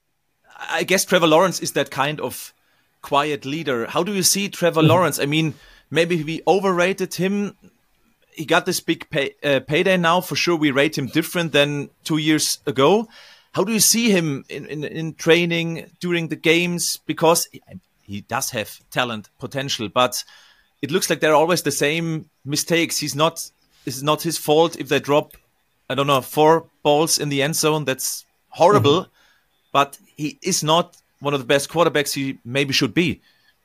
I guess Trevor Lawrence is that kind of quiet leader. How do you see Trevor Lawrence? I mean, maybe we overrated him. He got this big pay, uh, payday now. For sure, we rate him different than two years ago. How do you see him in, in, in training, during the games? Because he, he does have talent, potential, but it looks like they're always the same mistakes. He's not. It's not his fault if they drop, I don't know, four balls in the end zone. That's horrible. Mm-hmm. But he is not one of the best quarterbacks he maybe should be.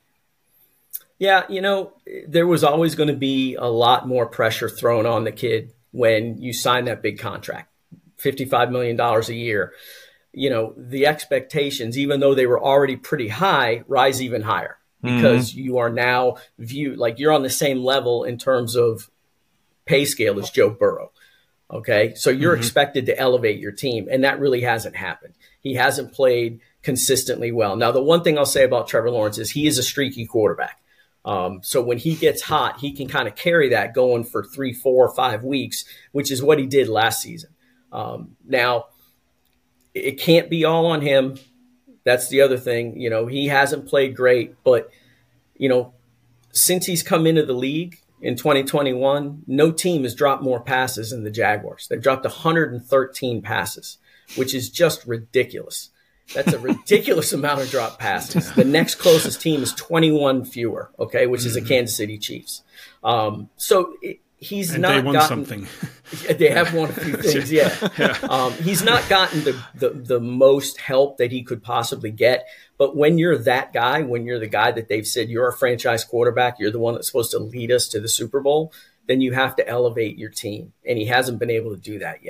Yeah, you know, there was always going to be a lot more pressure thrown on the kid when you sign that big contract, fifty-five million dollars a year. You know, the expectations, even though they were already pretty high, rise even higher, because mm-hmm. you are now viewed like you're on the same level in terms of pay scale as Joe Burrow. Okay, so you're mm-hmm. expected to elevate your team, and that really hasn't happened. He hasn't played consistently well. Now, the one thing I'll say about Trevor Lawrence is he is a streaky quarterback. Um, so when he gets hot, he can kind of carry that going for three, four, five weeks, which is what he did last season. Um, now, it can't be all on him. That's the other thing. You know, he hasn't played great, but, you know, since he's come into the league in twenty twenty-one, no team has dropped more passes than the Jaguars. They've dropped one hundred thirteen passes, which is just ridiculous. That's a ridiculous amount of drop passes. The next closest team is twenty-one fewer, okay, which is the Kansas City Chiefs. Um, so it, he's and not they won gotten something. They have won a few things, yeah. yeah. Um, he's not gotten the, the the most help that he could possibly get. But when you're that guy, when you're the guy that they've said you're a franchise quarterback, you're the one that's supposed to lead us to the Super Bowl, then you have to elevate your team. And he hasn't been able to do that yet.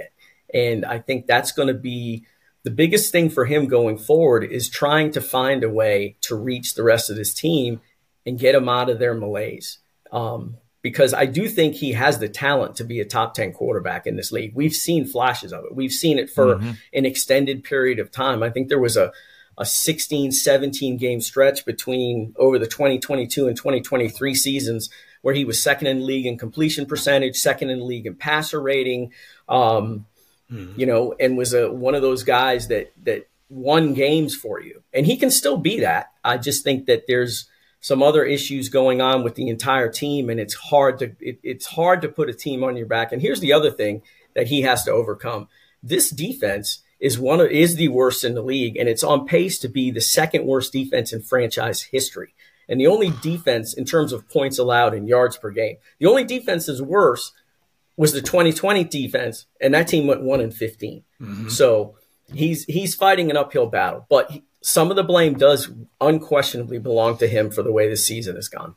And I think that's going to be the biggest thing for him going forward, is trying to find a way to reach the rest of his team and get them out of their malaise. Um, because I do think he has the talent to be a top ten quarterback in this league. We've seen flashes of it. We've seen it for mm-hmm. an extended period of time. I think there was a, a sixteen, seventeen game stretch between over the twenty twenty-two and twenty twenty-three seasons where he was second in the league in completion percentage, second in the league in passer rating, um, mm-hmm. you know, and was a, one of those guys that, that won games for you. And he can still be that. I just think that there's some other issues going on with the entire team, and it's hard to it, it's hard to put a team on your back. And here's the other thing that he has to overcome. This defense is one of, is the worst in the league, and it's on pace to be the second worst defense in franchise history. And the only defense in terms of points allowed and yards per game, the only defense that's worse was the twenty twenty defense, and that team went one and fifteen. Mm-hmm. So he's he's fighting an uphill battle, but he, some of the blame does unquestionably belong to him for the way this season has gone.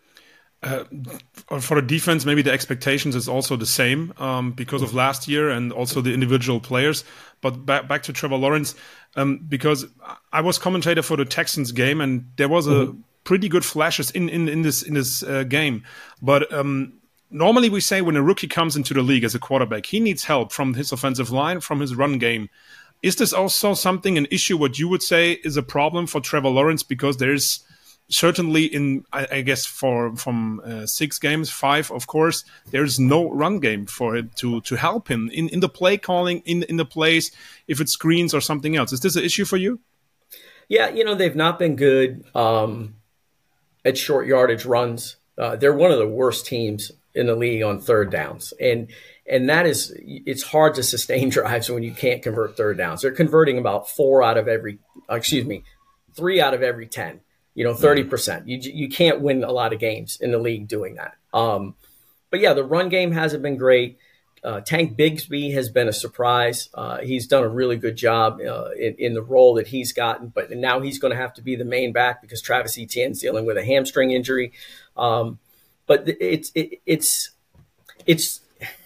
Uh, for the defense, maybe the expectations is also the same um, because of last year and also the individual players. But back, back to Trevor Lawrence, um, because I was commentator for the Texans game, and there was a mm-hmm. pretty good flashes in in, in this in this uh, game. But um, normally we say when a rookie comes into the league as a quarterback, he needs help from his offensive line, from his run game. Is this also something, an issue, what you would say is a problem for Trevor Lawrence? Because there's certainly in, I, I guess, for from uh, six games, five, of course, there's no run game for it to to help him in, in the play calling, in, in the plays, if it's screens or something else. Is this an issue for you? Yeah, you know, they've not been good um, at short yardage runs. Uh, they're one of the worst teams in the league on third downs. And And that is, it's hard to sustain drives when you can't convert third downs. They're converting about four out of every, excuse me, three out of every ten, you know, thirty percent. You you can't win a lot of games in the league doing that. Um, but yeah, the run game hasn't been great. Uh, Tank Bigsby has been a surprise. Uh, he's done a really good job uh, in, in the role that he's gotten, but now he's going to have to be the main back because Travis Etienne's dealing with a hamstring injury. Um, but it's, it, it's, it's,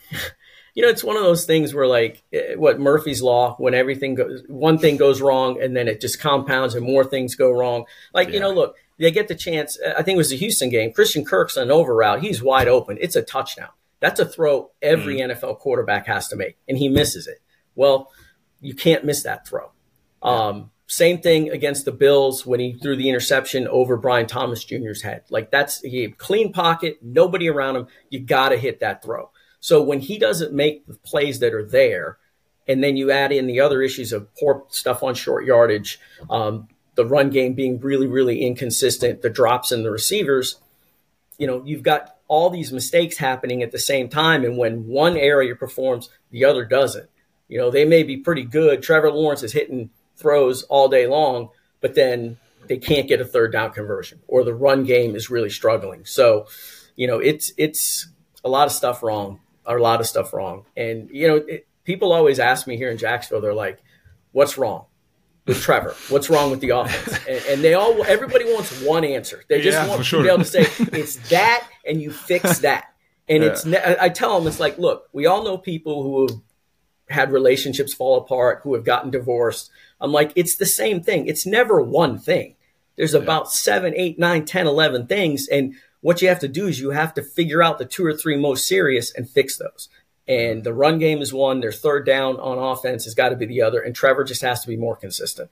you know, it's one of those things where, like, what Murphy's Law, when everything goes, one thing goes wrong and then it just compounds and more things go wrong. Like, yeah. you know, look, they get the chance. I think it was the Houston game. Christian Kirk's on an over route. He's wide open. It's a touchdown. That's a throw every mm-hmm. N F L quarterback has to make, and he misses it. Well, you can't miss that throw. Um, same thing against the Bills when he threw the interception over Brian Thomas Junior's head. Like, that's he clean pocket, nobody around him. You got to hit that throw. So when he doesn't make the plays that are there, and then you add in the other issues of poor stuff on short yardage, um, the run game being really, really inconsistent, the drops in the receivers, you know, you've got all these mistakes happening at the same time. And when one area performs, the other doesn't. You know, they may be pretty good. Trevor Lawrence is hitting throws all day long, but then they can't get a third down conversion, or the run game is really struggling. So, you know, it's it's a lot of stuff wrong. A lot of stuff wrong. And, you know, it, people always ask me here in Jacksonville, they're like, what's wrong with Trevor? What's wrong with the offense? And, and they all, everybody wants one answer. They just yeah, want sure. to be able to say, it's that, and you fix that. And yeah. it's, ne- I tell them, it's like, look, we all know people who have had relationships fall apart, who have gotten divorced. I'm like, it's the same thing. It's never one thing. There's yeah. about seven, eight, nine, ten, eleven things. And what you have to do is you have to figure out the two or three most serious and fix those. And the run game is one. Their third down on offense has got to be the other. And Trevor just has to be more consistent.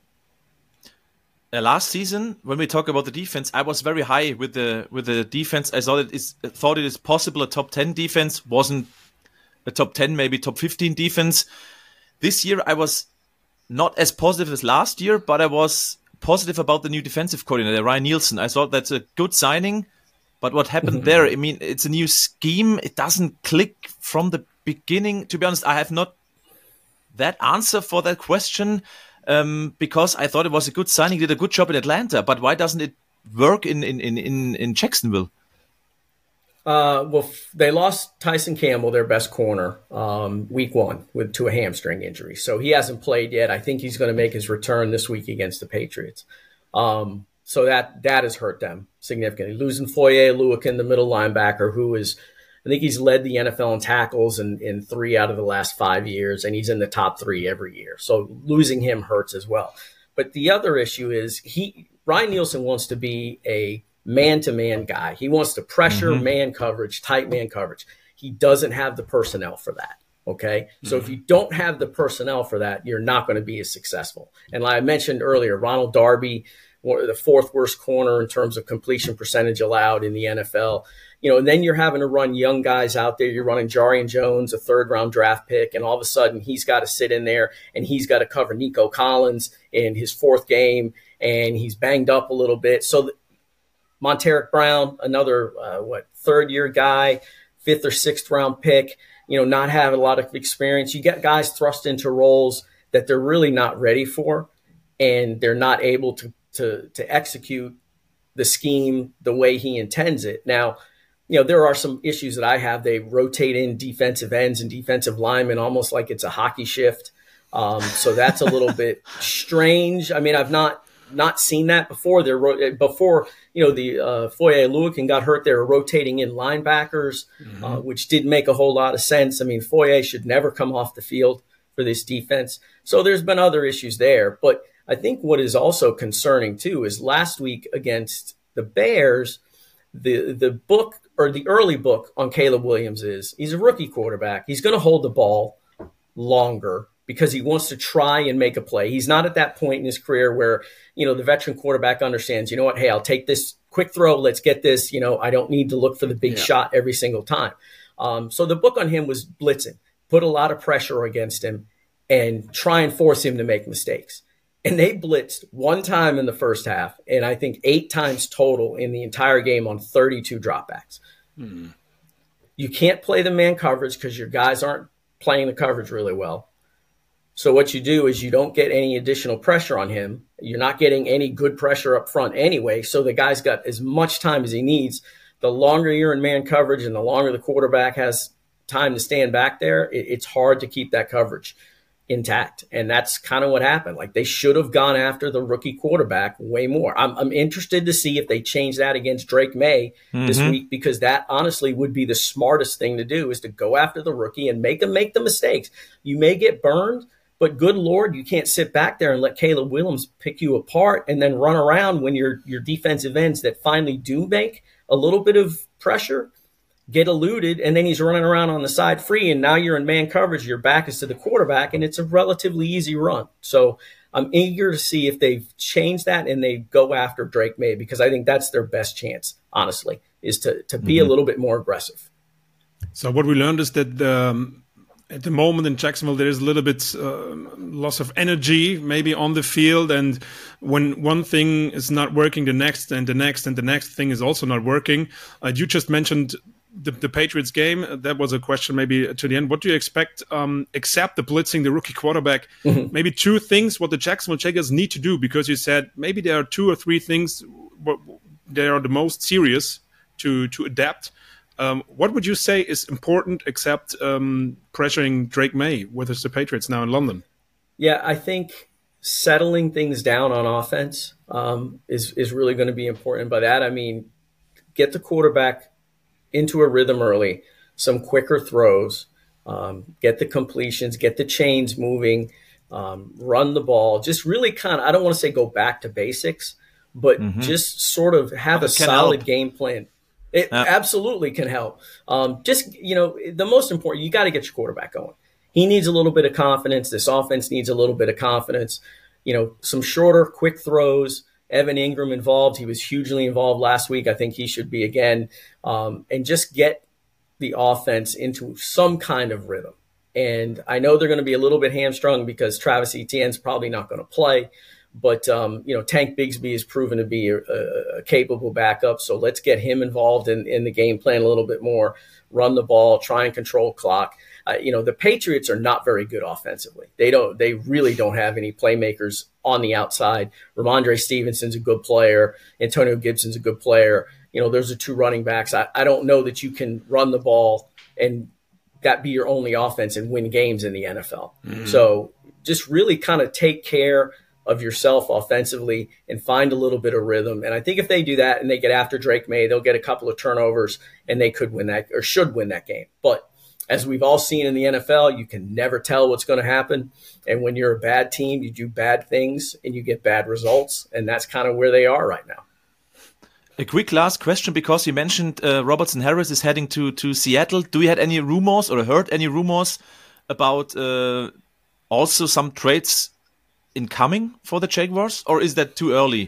Uh, last season, when we talk about the defense, I was very high with the with the defense. I thought it is thought it is possible a top ten defense. Wasn't a top ten, maybe top fifteen defense. This year, I was not as positive as last year, but I was positive about the new defensive coordinator, Ryan Nielsen. I thought that's a good signing. But what happened mm-hmm. there, I mean, it's a new scheme. It doesn't click from the beginning. To be honest, I have not that answer for that question um, because I thought it was a good signing, did a good job in Atlanta. But why doesn't it work in, in, in, in, in Jacksonville? Uh, well, they lost Tyson Campbell, their best corner, um, week one with to a hamstring injury. So he hasn't played yet. I think he's going to make his return this week against the Patriots. Um So that that has hurt them significantly. Losing Foye Oluokun, the middle linebacker, who is I think he's led the N F L in tackles in, in three out of the last five years, and he's in the top three every year. So losing him hurts as well. But the other issue is he Ryan Nielsen wants to be a man-to-man guy. He wants to pressure mm-hmm. man coverage, tight man coverage. He doesn't have the personnel for that. Okay. Mm-hmm. So if you don't have the personnel for that, you're not going to be as successful. And like I mentioned earlier, Ronald Darby, the fourth worst corner in terms of completion percentage allowed in the N F L. You know, and then you're having to run young guys out there. You're running Jarian Jones, a third round draft pick, and all of a sudden he's got to sit in there and he's got to cover Nico Collins in his fourth game, and he's banged up a little bit. So Monteric Brown, another uh, what third year guy, fifth or sixth round pick, you know, not having a lot of experience. You get guys thrust into roles that they're really not ready for, and they're not able to to to execute the scheme the way he intends it. Now, you know, there are some issues that I have. They rotate in defensive ends and defensive linemen almost like it's a hockey shift. Um, so that's a little bit strange. I mean, I've not not seen that before. They're before, you know, the uh, Foye Oluokun got hurt. They were rotating in linebackers, mm-hmm. uh, which didn't make a whole lot of sense. I mean, Foye should never come off the field for this defense. So there's been other issues there. But I think what is also concerning, too, is last week against the Bears, the the book or the early book on Caleb Williams is he's a rookie quarterback. He's going to hold the ball longer because he wants to try and make a play. He's not at that point in his career where, you know, the veteran quarterback understands, you know what, hey, I'll take this quick throw. Let's get this. You know, I don't need to look for the big yeah. shot every single time. Um, so the book on him was blitzing, put a lot of pressure against him and try and force him to make mistakes. And they blitzed one time in the first half, and I think eight times total in the entire game on thirty-two dropbacks. Hmm. You can't play the man coverage because your guys aren't playing the coverage really well. So what you do is you don't get any additional pressure on him. You're not getting any good pressure up front anyway, so the guy's got as much time as he needs. The longer you're in man coverage and the longer the quarterback has time to stand back there, it, it's hard to keep that coverage intact. And that's kind of what happened. Like, they should have gone after the rookie quarterback way more. I'm, I'm interested to see if they change that against Drake May mm-hmm. this week, because that honestly would be the smartest thing to do, is to go after the rookie and make him make the mistakes. You may get burned, but good Lord, you can't sit back there and let Caleb Williams pick you apart and then run around when your, your defensive ends that finally do make a little bit of pressure get eluded, and then he's running around on the side free, and now you're in man coverage, your back is to the quarterback, and it's a relatively easy run. So I'm eager to see if they've changed that and they go after Drake May, because I think that's their best chance, honestly, is to, to be mm-hmm. a little bit more aggressive. So what we learned is that um, at the moment in Jacksonville, there is a little bit uh, loss of energy maybe on the field, and when one thing is not working, the next and the next and the next thing is also not working. Uh, you just mentioned The, the Patriots game. That was a question maybe to the end. What do you expect, um, except the blitzing the rookie quarterback? Mm-hmm. Maybe two things what the Jacksonville Jaguars need to do, because you said maybe there are two or three things what they are the most serious to to adapt. Um, what would you say is important except um, pressuring Drake May with the Patriots now in London? Yeah, I think settling things down on offense um, is, is really going to be important. By that, I mean, get the quarterback into a rhythm early, some quicker throws, um, get the completions, get the chains moving, um, run the ball. Just really kind of, I don't want to say go back to basics, but mm-hmm. just sort of have oh, a solid help. game plan. It yeah. absolutely can help. Um, just, you know, the most important, you got to get your quarterback going. He needs a little bit of confidence. This offense needs a little bit of confidence. You know, some shorter, quick throws. Evan Ingram involved. He was hugely involved last week. I think he should be again. Um, and just get the offense into some kind of rhythm. And I know they're going to be a little bit hamstrung because Travis Etienne's probably not going to play. But, um, you know, Tank Bigsby has proven to be a, a, a capable backup. So let's get him involved in, in the game plan a little bit more, run the ball, try and control clock. Uh, you know, the Patriots are not very good offensively. They don't, they really don't have any playmakers on the outside. Ramondre Stevenson's a good player. Antonio Gibson's a good player. You know, those are two running backs. I, I don't know that you can run the ball and that be your only offense and win games in the N F L. Mm-hmm. So just really kind of take care, of yourself offensively and find a little bit of rhythm. And I think if they do that and they get after Drake May, they'll get a couple of turnovers and they could win that or should win that game. But as we've all seen in the N F L, you can never tell what's going to happen. And when you're a bad team, you do bad things and you get bad results. And that's kind of where they are right now. A quick last question, because you mentioned uh, Robertson Harris is heading to, to Seattle. Do you had any rumors or heard any rumors about uh, also some trades incoming for the Jaguars, or is that too early?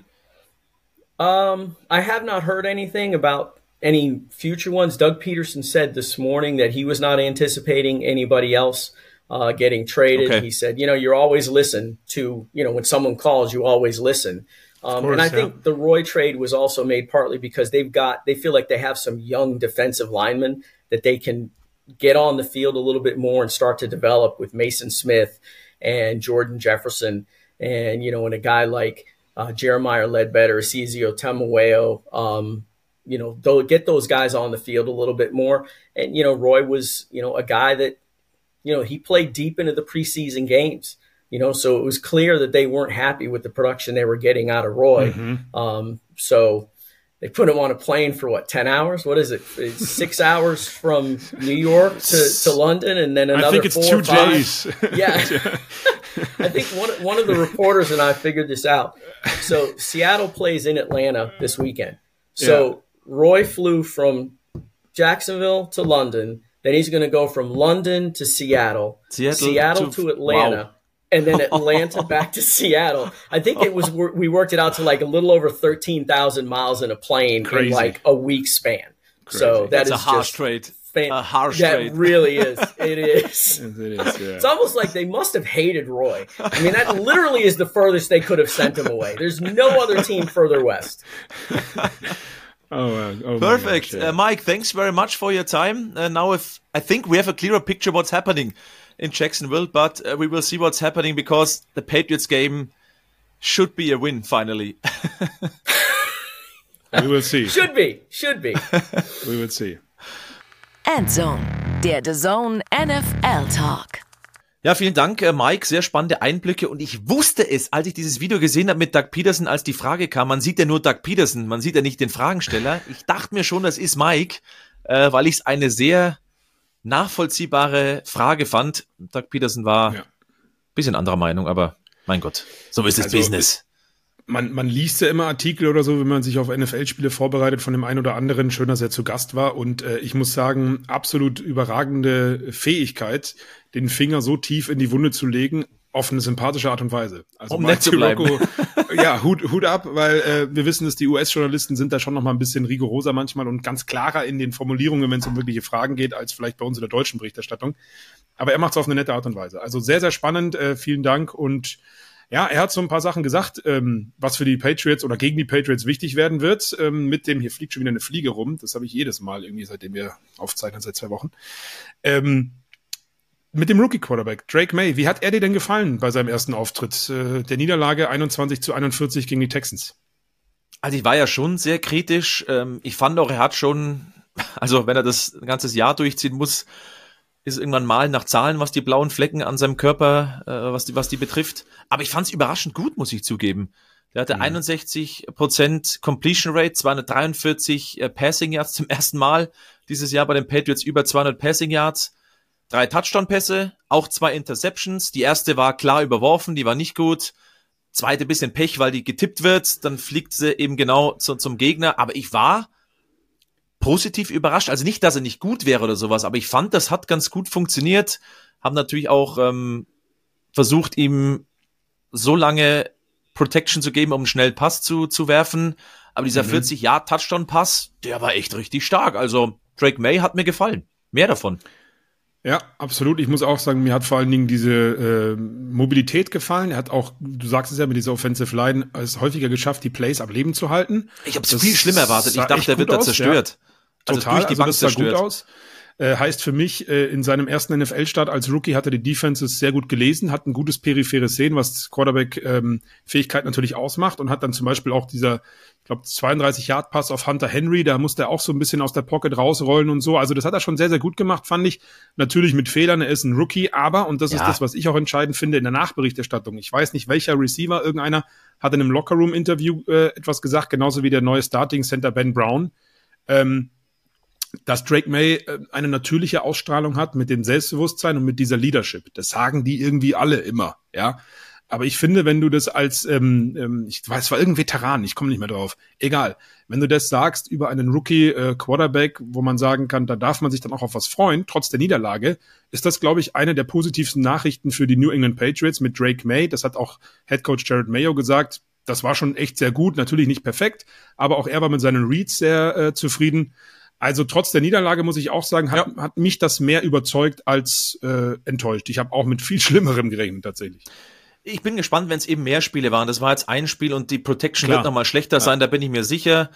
Um, I have not heard anything about any future ones. Doug Peterson said this morning that he was not anticipating anybody else uh, getting traded. Okay. He said, you know, you always listen to, you know, when someone calls, you always listen. Um, course, and I yeah. think the Roy trade was also made partly because they've got, they feel like they have some young defensive linemen that they can get on the field a little bit more and start to develop with Mason Smith and Jordan Jefferson. And, you know, and a guy like uh, Jeremiah Ledbetter, Cezio Temueo, um, you know, they'll get those guys on the field a little bit more. And, you know, Roy was, you know, a guy that, you know, he played deep into the preseason games, you know, so it was clear that they weren't happy with the production they were getting out of Roy. Mm-hmm. Um, so they put him on a plane for what, ten hours? What is it? It's six hours from New York to, to London, and then another I think it's four two days. Yeah. I think one, one of the reporters and I figured this out. So Seattle plays in Atlanta this weekend. So yeah. Roy flew from Jacksonville to London. Then he's going to go from London to Seattle, Seattle, Seattle to, to Atlanta, wow. and then Atlanta back to Seattle. I think it was we worked it out to like a little over thirteen thousand miles in a plane Crazy. in like a week span. Crazy. So that That's is a harsh just trade. Fan- a harsh that trade. really is. It is. it is yeah. It's almost like they must have hated Roy. I mean, that literally is the furthest they could have sent him away. There's no other team further west. Oh, uh, oh perfect. Gosh, yeah. uh, Mike, thanks very much for your time. Uh, now, if I think we have a clearer picture what's happening in Jacksonville, but uh, we will see what's happening because the Patriots game should be a win finally. We will see. Should be. Should be. We will see. Endzone, der D A Z N N F L Talk. Ja, vielen Dank, Mike. Sehr spannende Einblicke. Und ich wusste es, als ich dieses Video gesehen habe mit Doug Peterson, als die Frage kam, man sieht ja nur Doug Peterson, man sieht ja nicht den Fragensteller. Ich dachte mir schon, das ist Mike, äh, weil ich es eine sehr nachvollziehbare Frage fand. Doug Peterson war ja. ein bisschen anderer Meinung, aber mein Gott, so ist das also, Business. Man, man liest ja immer Artikel oder so, wenn man sich auf N F L-Spiele vorbereitet von dem einen oder anderen. Schön, dass er zu Gast war. Und äh, ich muss sagen, absolut überragende Fähigkeit, den Finger so tief in die Wunde zu legen, auf eine sympathische Art und Weise. Also um nett zu bleiben. Rocco, ja, Hut, Hut ab, weil äh, wir wissen, dass die U S-Journalisten sind da schon noch mal ein bisschen rigoroser manchmal und ganz klarer in den Formulierungen, wenn es um wirkliche Fragen geht, als vielleicht bei uns in der deutschen Berichterstattung. Aber er macht es auf eine nette Art und Weise. Also sehr, sehr spannend. Äh, vielen Dank. Und ja, er hat so ein paar Sachen gesagt, ähm, was für die Patriots oder gegen die Patriots wichtig werden wird. Ähm, mit dem, hier fliegt schon wieder eine Fliege rum. Das habe ich jedes Mal irgendwie, seitdem wir aufzeichnen, seit zwei Wochen. Ähm, Mit dem Rookie-Quarterback, Drake May, wie hat er dir denn gefallen bei seinem ersten Auftritt? Äh, der Niederlage einundzwanzig zu einundvierzig gegen die Texans. Also ich war ja schon sehr kritisch. Ähm, ich fand auch, er hat schon, also wenn er das ein ganzes Jahr durchziehen muss, ist irgendwann mal nach Zahlen, was die blauen Flecken an seinem Körper, äh, was die, was die betrifft. Aber ich fand es überraschend gut, muss ich zugeben. Der hatte mhm. einundsechzig Prozent Completion Rate, zweihundertdreiundvierzig äh, Passing Yards zum ersten Mal dieses Jahr bei den Patriots, über zweihundert Passing Yards. Drei Touchdown-Pässe, auch zwei Interceptions. Die erste war klar überworfen, die war nicht gut. Zweite bisschen Pech, weil die getippt wird. Dann fliegt sie eben genau zu, zum Gegner. Aber ich war positiv überrascht. Also nicht, dass er nicht gut wäre oder sowas, aber ich fand, das hat ganz gut funktioniert. Haben natürlich auch ähm, versucht, ihm so lange Protection zu geben, um einen schnellen Pass zu, zu werfen. Aber dieser mhm. vierzig-Yard-Touchdown-Pass, der war echt richtig stark. Also Drake May hat mir gefallen. Mehr davon. Ja, absolut. Ich muss auch sagen, mir hat vor allen Dingen diese äh, Mobilität gefallen. Er hat auch, du sagst es ja, mit dieser Offensive Line es häufiger geschafft, die Plays am Leben zu halten. Ich habe es viel schlimmer erwartet. Ich dachte, er wird da zerstört. Ja. Total, also, durch die also Bank das sah zerstört. gut aus. Äh, heißt für mich, äh, in seinem ersten N F L-Start als Rookie hat er die Defenses sehr gut gelesen, hat ein gutes peripheres Sehen, was Quarterback-Fähigkeit ähm, natürlich ausmacht und hat dann zum Beispiel auch dieser, ich glaube, zweiunddreißig-Yard-Pass auf Hunter Henry, da musste er auch so ein bisschen aus der Pocket rausrollen und so. Also das hat er schon sehr, sehr gut gemacht, fand ich. Natürlich mit Fehlern, er ist ein Rookie, aber, und das ja. ist das, was ich auch entscheidend finde, in der Nachberichterstattung. Ich weiß nicht, welcher Receiver, irgendeiner hat in einem Lockerroom-Interview äh, etwas gesagt, genauso wie der neue Starting-Center Ben Brown, ähm, dass Drake May äh, eine natürliche Ausstrahlung hat mit dem Selbstbewusstsein und mit dieser Leadership. Das sagen die irgendwie alle immer, ja. Aber ich finde, wenn du das als, ähm, ähm, ich weiß, es war irgendein Veteran, ich komme nicht mehr drauf, egal. Wenn du das sagst über einen Rookie-Quarterback, äh, wo man sagen kann, da darf man sich dann auch auf was freuen, trotz der Niederlage, ist das, glaube ich, eine der positivsten Nachrichten für die New England Patriots mit Drake May. Das hat auch Head Coach Jared Mayo gesagt. Das war schon echt sehr gut, natürlich nicht perfekt, aber auch er war mit seinen Reads sehr äh, zufrieden. Also trotz der Niederlage muss ich auch sagen, hat, ja. hat mich das mehr überzeugt als äh, enttäuscht. Ich habe auch mit viel Schlimmerem gerechnet tatsächlich. Ich bin gespannt, wenn es eben mehr Spiele waren. Das war jetzt ein Spiel und die Protection Klar. wird nochmal schlechter ja. sein, da bin ich mir sicher.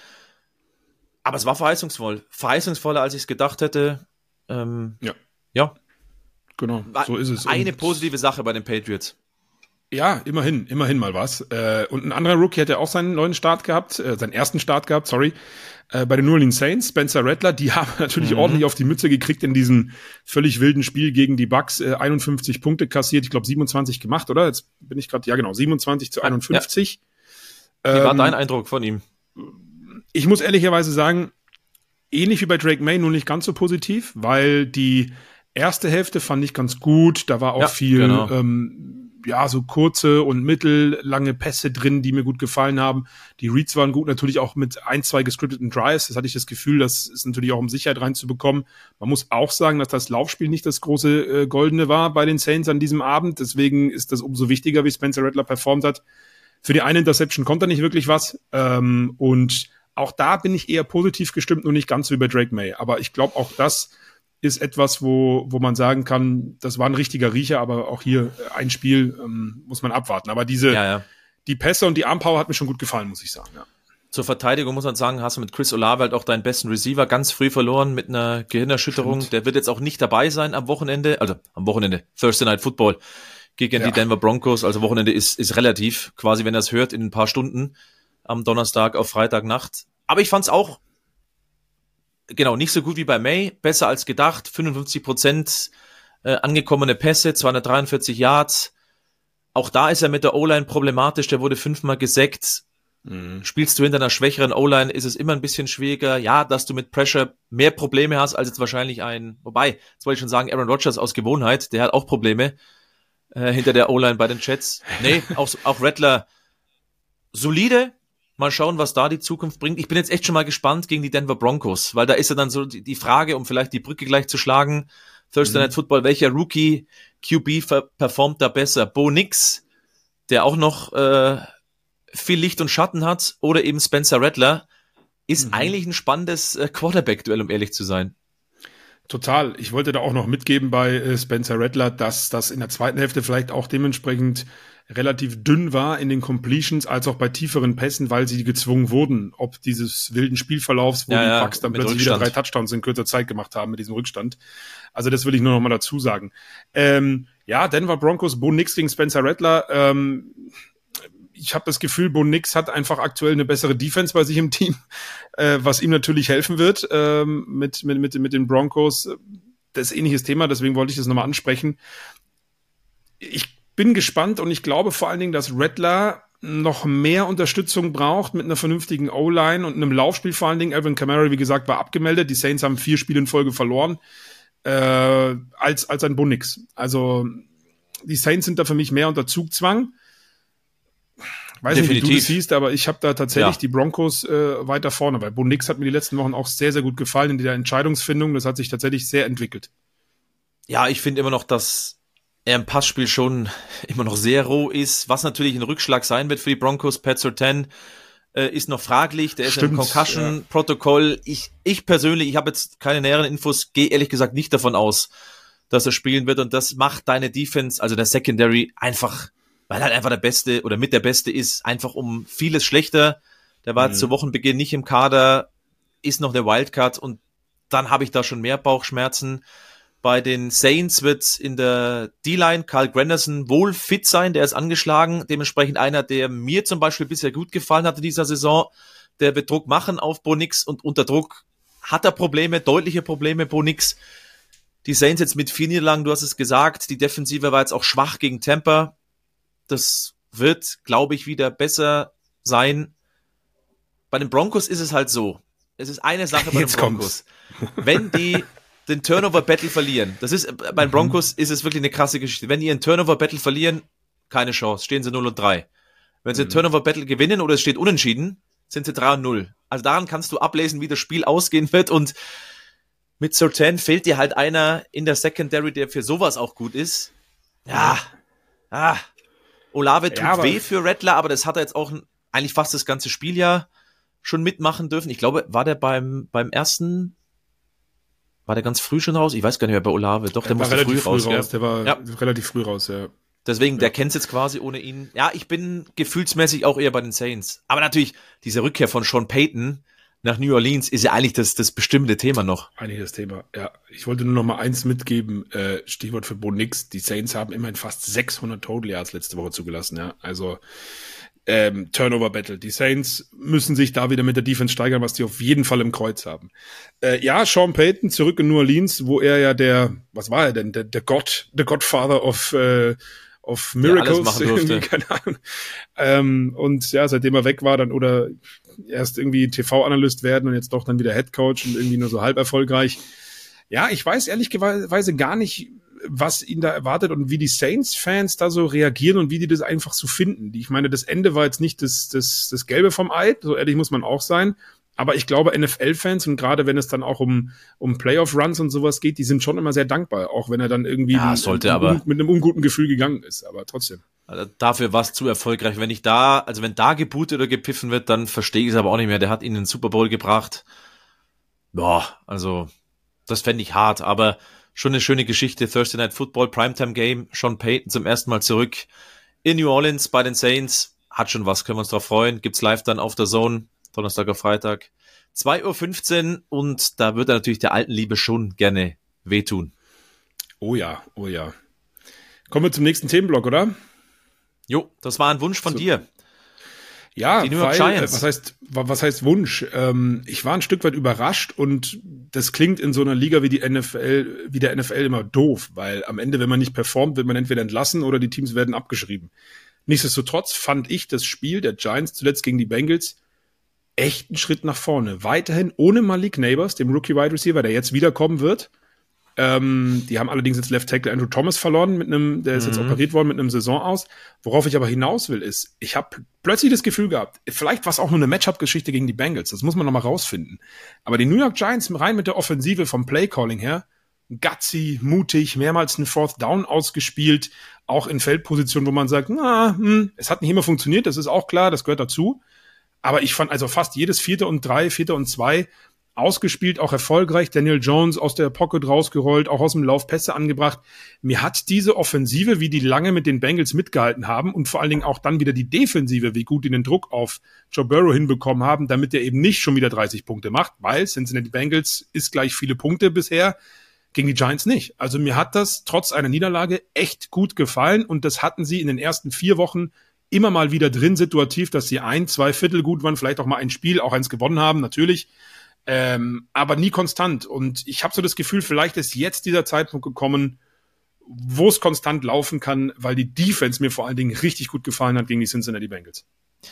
Aber es war verheißungsvoll. Verheißungsvoller, als ich es gedacht hätte. Ähm, ja. Ja. Genau, so ist es. Eine und positive Sache bei den Patriots. Ja, immerhin, immerhin mal was. Äh, und ein anderer Rookie hätte auch seinen neuen Start gehabt, äh, seinen ersten Start gehabt, sorry, äh, bei den New Orleans Saints, Spencer Rattler, die haben natürlich mhm. ordentlich auf die Mütze gekriegt in diesem völlig wilden Spiel gegen die Bucks, äh, einundfünfzig Punkte kassiert, ich glaube siebenundzwanzig gemacht, oder? Jetzt bin ich gerade, ja genau, siebenundzwanzig zu einundfünfzig. Ja. Wie ähm, war dein Eindruck von ihm? Ich muss ehrlicherweise sagen, ähnlich wie bei Drake May, nur nicht ganz so positiv, weil die erste Hälfte fand ich ganz gut, da war auch ja, viel genau. ähm, ja, so kurze und mittellange Pässe drin, die mir gut gefallen haben. Die Reads waren gut, natürlich auch mit ein, zwei gescripteten Drives. Das hatte ich das Gefühl, das ist natürlich auch, um Sicherheit reinzubekommen. Man muss auch sagen, dass das Laufspiel nicht das große äh, Goldene war bei den Saints an diesem Abend. Deswegen ist das umso wichtiger, wie Spencer Rattler performt hat. Für die eine Interception konnte er nicht wirklich was. Ähm, und auch da bin ich eher positiv gestimmt, nur nicht ganz so wie bei Drake May. Aber ich glaube, auch das ist etwas, wo wo man sagen kann, das war ein richtiger Riecher, aber auch hier ein Spiel ähm, muss man abwarten. Aber diese ja, ja. die Pässe und die Armpower hat mir schon gut gefallen, muss ich sagen. Ja. Zur Verteidigung muss man sagen, hast du mit Chris Olave halt auch deinen besten Receiver ganz früh verloren mit einer Gehirnerschütterung. Stimmt. Der wird jetzt auch nicht dabei sein am Wochenende, also am Wochenende, Thursday Night Football gegen ja. die Denver Broncos. Also Wochenende ist ist relativ, quasi wenn er es hört, in ein paar Stunden am Donnerstag auf Freitagnacht. Aber ich fand's auch genau, nicht so gut wie bei May, besser als gedacht, fünfundfünfzig Prozent äh, angekommene Pässe, zweihundertdreiundvierzig Yards. Auch da ist er mit der O-Line problematisch, der wurde fünfmal gesackt. Mhm. Spielst du hinter einer schwächeren O-Line, ist es immer ein bisschen schwieriger. Ja, dass du mit Pressure mehr Probleme hast, als jetzt wahrscheinlich ein, wobei, jetzt wollte ich schon sagen, Aaron Rodgers aus Gewohnheit, der hat auch Probleme äh, hinter der O-Line bei den Jets. Nee, auch, auch Rattler solide. Mal schauen, was da die Zukunft bringt. Ich bin jetzt echt schon mal gespannt gegen die Denver Broncos, weil da ist ja dann so die, die Frage, um vielleicht die Brücke gleich zu schlagen, Thursday mhm. Night Football, welcher Rookie Q B performt da besser? Bo Nix, der auch noch äh, viel Licht und Schatten hat, oder eben Spencer Rattler, ist mhm. eigentlich ein spannendes äh, Quarterback-Duell, um ehrlich zu sein. Total. Ich wollte da auch noch mitgeben bei äh, Spencer Rattler, dass das in der zweiten Hälfte vielleicht auch dementsprechend relativ dünn war in den Completions, als auch bei tieferen Pässen, weil sie gezwungen wurden, ob dieses wilden Spielverlaufs, wo ja, die Bucks dann plötzlich Rückstand. wieder drei Touchdowns in kürzer Zeit gemacht haben mit diesem Rückstand. Also das will ich nur noch mal dazu sagen. Ähm, ja, Denver Broncos, Bo Nix gegen Spencer Rattler. Ähm, ich habe das Gefühl, Bo Nix hat einfach aktuell eine bessere Defense bei sich im Team, äh, was ihm natürlich helfen wird ähm, mit, mit, mit, mit den Broncos. Das ist ein ähnliches Thema, deswegen wollte ich das nochmal ansprechen. Ich bin gespannt und ich glaube vor allen Dingen, dass Rattler noch mehr Unterstützung braucht mit einer vernünftigen O-Line und einem Laufspiel vor allen Dingen. Alvin Kamara, wie gesagt, war abgemeldet. Die Saints haben vier Spiele in Folge verloren, äh, als, als ein Bo Nix. Also die Saints sind da für mich mehr unter Zugzwang. Ich weiß Definitiv. nicht, wie du das siehst, aber ich habe da tatsächlich ja. die Broncos äh, weiter vorne, weil Bo Nix hat mir die letzten Wochen auch sehr, sehr gut gefallen in der Entscheidungsfindung. Das hat sich tatsächlich sehr entwickelt. Ja, ich finde immer noch, dass er im Passspiel schon immer noch sehr roh ist, was natürlich ein Rückschlag sein wird für die Broncos. Pat Surtain äh, ist noch fraglich, der ist Stimmt, im Concussion-Protokoll. Ja. Ich, ich persönlich, ich habe jetzt keine näheren Infos, gehe ehrlich gesagt nicht davon aus, dass er spielen wird, und das macht deine Defense, also der Secondary, einfach, weil halt einfach der Beste oder mit der Beste ist, einfach um vieles schlechter. Der war mhm. jetzt zu Wochenbeginn nicht im Kader, ist noch der Wildcard, und dann habe ich da schon mehr Bauchschmerzen. Bei den Saints wird in der D-Line Carl Granderson wohl fit sein, der ist angeschlagen, dementsprechend einer, der mir zum Beispiel bisher gut gefallen hat in dieser Saison, der wird Druck machen auf Bo Nix und unter Druck hat er Probleme, deutliche Probleme, Bo Nix. Die Saints jetzt mit vier Niederlagen, du hast es gesagt, die Defensive war jetzt auch schwach gegen Tampa, das wird, glaube ich, wieder besser sein. Bei den Broncos ist es halt so, es ist eine Sache bei Jetzt den Broncos, wenn die den Turnover-Battle verlieren. Das ist, bei den Broncos ist es wirklich eine krasse Geschichte. Wenn die einen Turnover-Battle verlieren, keine Chance, stehen sie null und drei. Wenn sie mhm. ein Turnover-Battle gewinnen oder es steht unentschieden, sind sie drei und null. Also daran kannst du ablesen, wie das Spiel ausgehen wird und mit Surtain fehlt dir halt einer in der Secondary, der für sowas auch gut ist. Ja, ah. Olave tut ja, weh für Rattler, aber das hat er jetzt auch eigentlich fast das ganze Spieljahr schon mitmachen dürfen. Ich glaube, war der beim, beim ersten War der ganz früh schon raus? Ich weiß gar nicht mehr bei Olave. Doch, der, der musste früh, früh raus. raus. Der war ja. relativ früh raus, ja. Deswegen, ja. der kennt es jetzt quasi ohne ihn. Ja, ich bin gefühlsmäßig auch eher bei den Saints. Aber natürlich, diese Rückkehr von Sean Payton nach New Orleans ist ja eigentlich das, das bestimmte Thema noch. Eigentlich das Thema, ja. Ich wollte nur noch mal eins mitgeben, äh, Stichwort für Bo Nix. Die Saints haben immerhin fast sechshundert Total Yards letzte Woche zugelassen, ja. Also, Ähm, Turnover-Battle. Die Saints müssen sich da wieder mit der Defense steigern, was die auf jeden Fall im Kreuz haben. Äh, ja, Sean Payton zurück in New Orleans, wo er ja der, was war er denn? Der, der God, der Godfather of, äh, of Miracles. Ja, irgendwie, keine Ahnung. Ähm, und ja, seitdem er weg war, dann oder erst irgendwie T V-Analyst werden und jetzt doch dann wieder Headcoach und irgendwie nur so halb erfolgreich. Ja, ich weiß ehrlicherweise gar nicht, was ihn da erwartet und wie die Saints-Fans da so reagieren und wie die das einfach so finden. Ich meine, das Ende war jetzt nicht das, das, das Gelbe vom Ei, so ehrlich muss man auch sein, aber ich glaube, N F L-Fans und gerade wenn es dann auch um, um Playoff-Runs und sowas geht, die sind schon immer sehr dankbar, auch wenn er dann irgendwie ja, sollte, mit, aber, mit einem unguten Gefühl gegangen ist, aber trotzdem. Also dafür war es zu erfolgreich. Wenn ich da, also wenn da gebootet oder gepfiffen wird, dann verstehe ich es aber auch nicht mehr. Der hat ihn in den Super Bowl gebracht. Boah, also das fände ich hart, aber schon eine schöne Geschichte. Thursday Night Football, Primetime Game. Sean Payton zum ersten Mal zurück in New Orleans bei den Saints. Hat schon was, können wir uns drauf freuen. Gibt's live dann auf der Zone, Donnerstag auf Freitag. zwei Uhr fünfzehn und da wird er natürlich der alten Liebe schon gerne wehtun. Oh ja, oh ja. Kommen wir zum nächsten Themenblock, oder? Jo, das war ein Wunsch von so. dir. Ja, die weil, Giants. was heißt, was heißt Wunsch? Ähm, ich war ein Stück weit überrascht und das klingt in so einer Liga wie die N F L, wie der N F L immer doof, weil am Ende, wenn man nicht performt, wird man entweder entlassen oder die Teams werden abgeschrieben. Nichtsdestotrotz fand ich das Spiel der Giants zuletzt gegen die Bengals echt einen Schritt nach vorne. Weiterhin ohne Malik Neighbors, dem Rookie Wide Receiver, der jetzt wiederkommen wird. Ähm, die haben allerdings jetzt Left Tackle Andrew Thomas verloren, mit einem, der ist mhm. jetzt operiert worden mit einem Saison aus. Worauf ich aber hinaus will, ist, ich habe plötzlich das Gefühl gehabt, vielleicht war es auch nur eine Matchup-Geschichte gegen die Bengals, das muss man noch mal rausfinden. Aber die New York Giants rein mit der Offensive vom Play-Calling her, gutsy, mutig, mehrmals einen Fourth Down ausgespielt, auch in Feldpositionen, wo man sagt, na, hm, es hat nicht immer funktioniert, das ist auch klar, das gehört dazu. Aber ich fand also fast jedes Vierte und Drei, Vierte und Zwei ausgespielt, auch erfolgreich. Daniel Jones aus der Pocket rausgerollt, auch aus dem Lauf Pässe angebracht. Mir hat diese Offensive, wie die lange mit den Bengals mitgehalten haben und vor allen Dingen auch dann wieder die Defensive, wie gut die den Druck auf Joe Burrow hinbekommen haben, damit er eben nicht schon wieder dreißig Punkte macht, weil Cincinnati Bengals ist gleich viele Punkte bisher, gegen die Giants nicht. Also mir hat das trotz einer Niederlage echt gut gefallen und das hatten sie in den ersten vier Wochen immer mal wieder drin, situativ, dass sie ein, zwei Viertel gut waren, vielleicht auch mal ein Spiel, auch eins gewonnen haben, natürlich. Ähm, aber nie konstant. Und ich habe so das Gefühl, vielleicht ist jetzt dieser Zeitpunkt gekommen, wo es konstant laufen kann, weil die Defense mir vor allen Dingen richtig gut gefallen hat gegen die Cincinnati Bengals.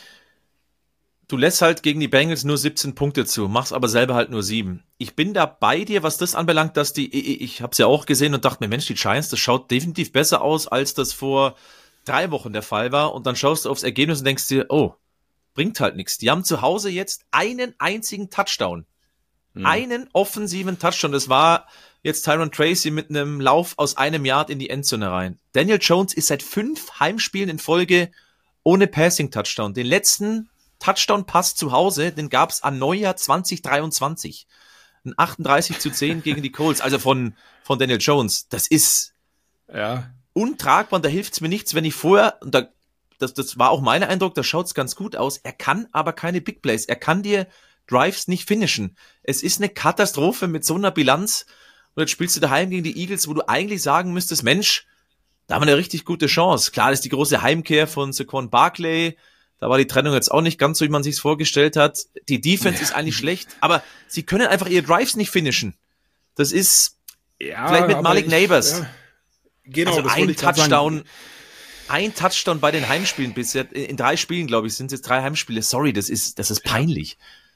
Du lässt halt gegen die Bengals nur siebzehn Punkte zu, machst aber selber halt nur sieben. Ich bin da bei dir, was das anbelangt, dass die, ich, ich habe es ja auch gesehen und dachte mir, Mensch, die Giants, das schaut definitiv besser aus, als das vor drei Wochen der Fall war. Und dann schaust du aufs Ergebnis und denkst dir, oh, bringt halt nichts. Die haben zu Hause jetzt einen einzigen Touchdown. Hm. Einen offensiven Touchdown. Das war jetzt Tyron Tracy mit einem Lauf aus einem Yard in die Endzone rein. Daniel Jones ist seit fünf Heimspielen in Folge ohne Passing-Touchdown. Den letzten Touchdown-Pass zu Hause, den gab's an Neujahr zwanzig dreiundzwanzig. Ein achtunddreißig zu zehn gegen die Colts, also von, von Daniel Jones. Das ist ja untragbar und da hilft's mir nichts, wenn ich vorher, und da, das, das war auch mein Eindruck, da schaut's ganz gut aus, er kann aber keine Big Plays. Er kann dir Drives nicht finishen. Es ist eine Katastrophe mit so einer Bilanz. Und jetzt spielst du daheim gegen die Eagles, wo du eigentlich sagen müsstest, Mensch, da haben wir eine richtig gute Chance. Klar, das ist die große Heimkehr von Saquon Barkley. Da war die Trennung jetzt auch nicht ganz so, wie man sich's vorgestellt hat. Die Defense ja. ist eigentlich schlecht, aber sie können einfach ihre Drives nicht finishen. Das ist ja, vielleicht mit Malik ich, Neighbors. Ja. Genau, also ein Touchdown, ein Touchdown bei den Heimspielen bisher. In drei Spielen, glaube ich, sind es jetzt drei Heimspiele. Sorry, das ist, das ist peinlich.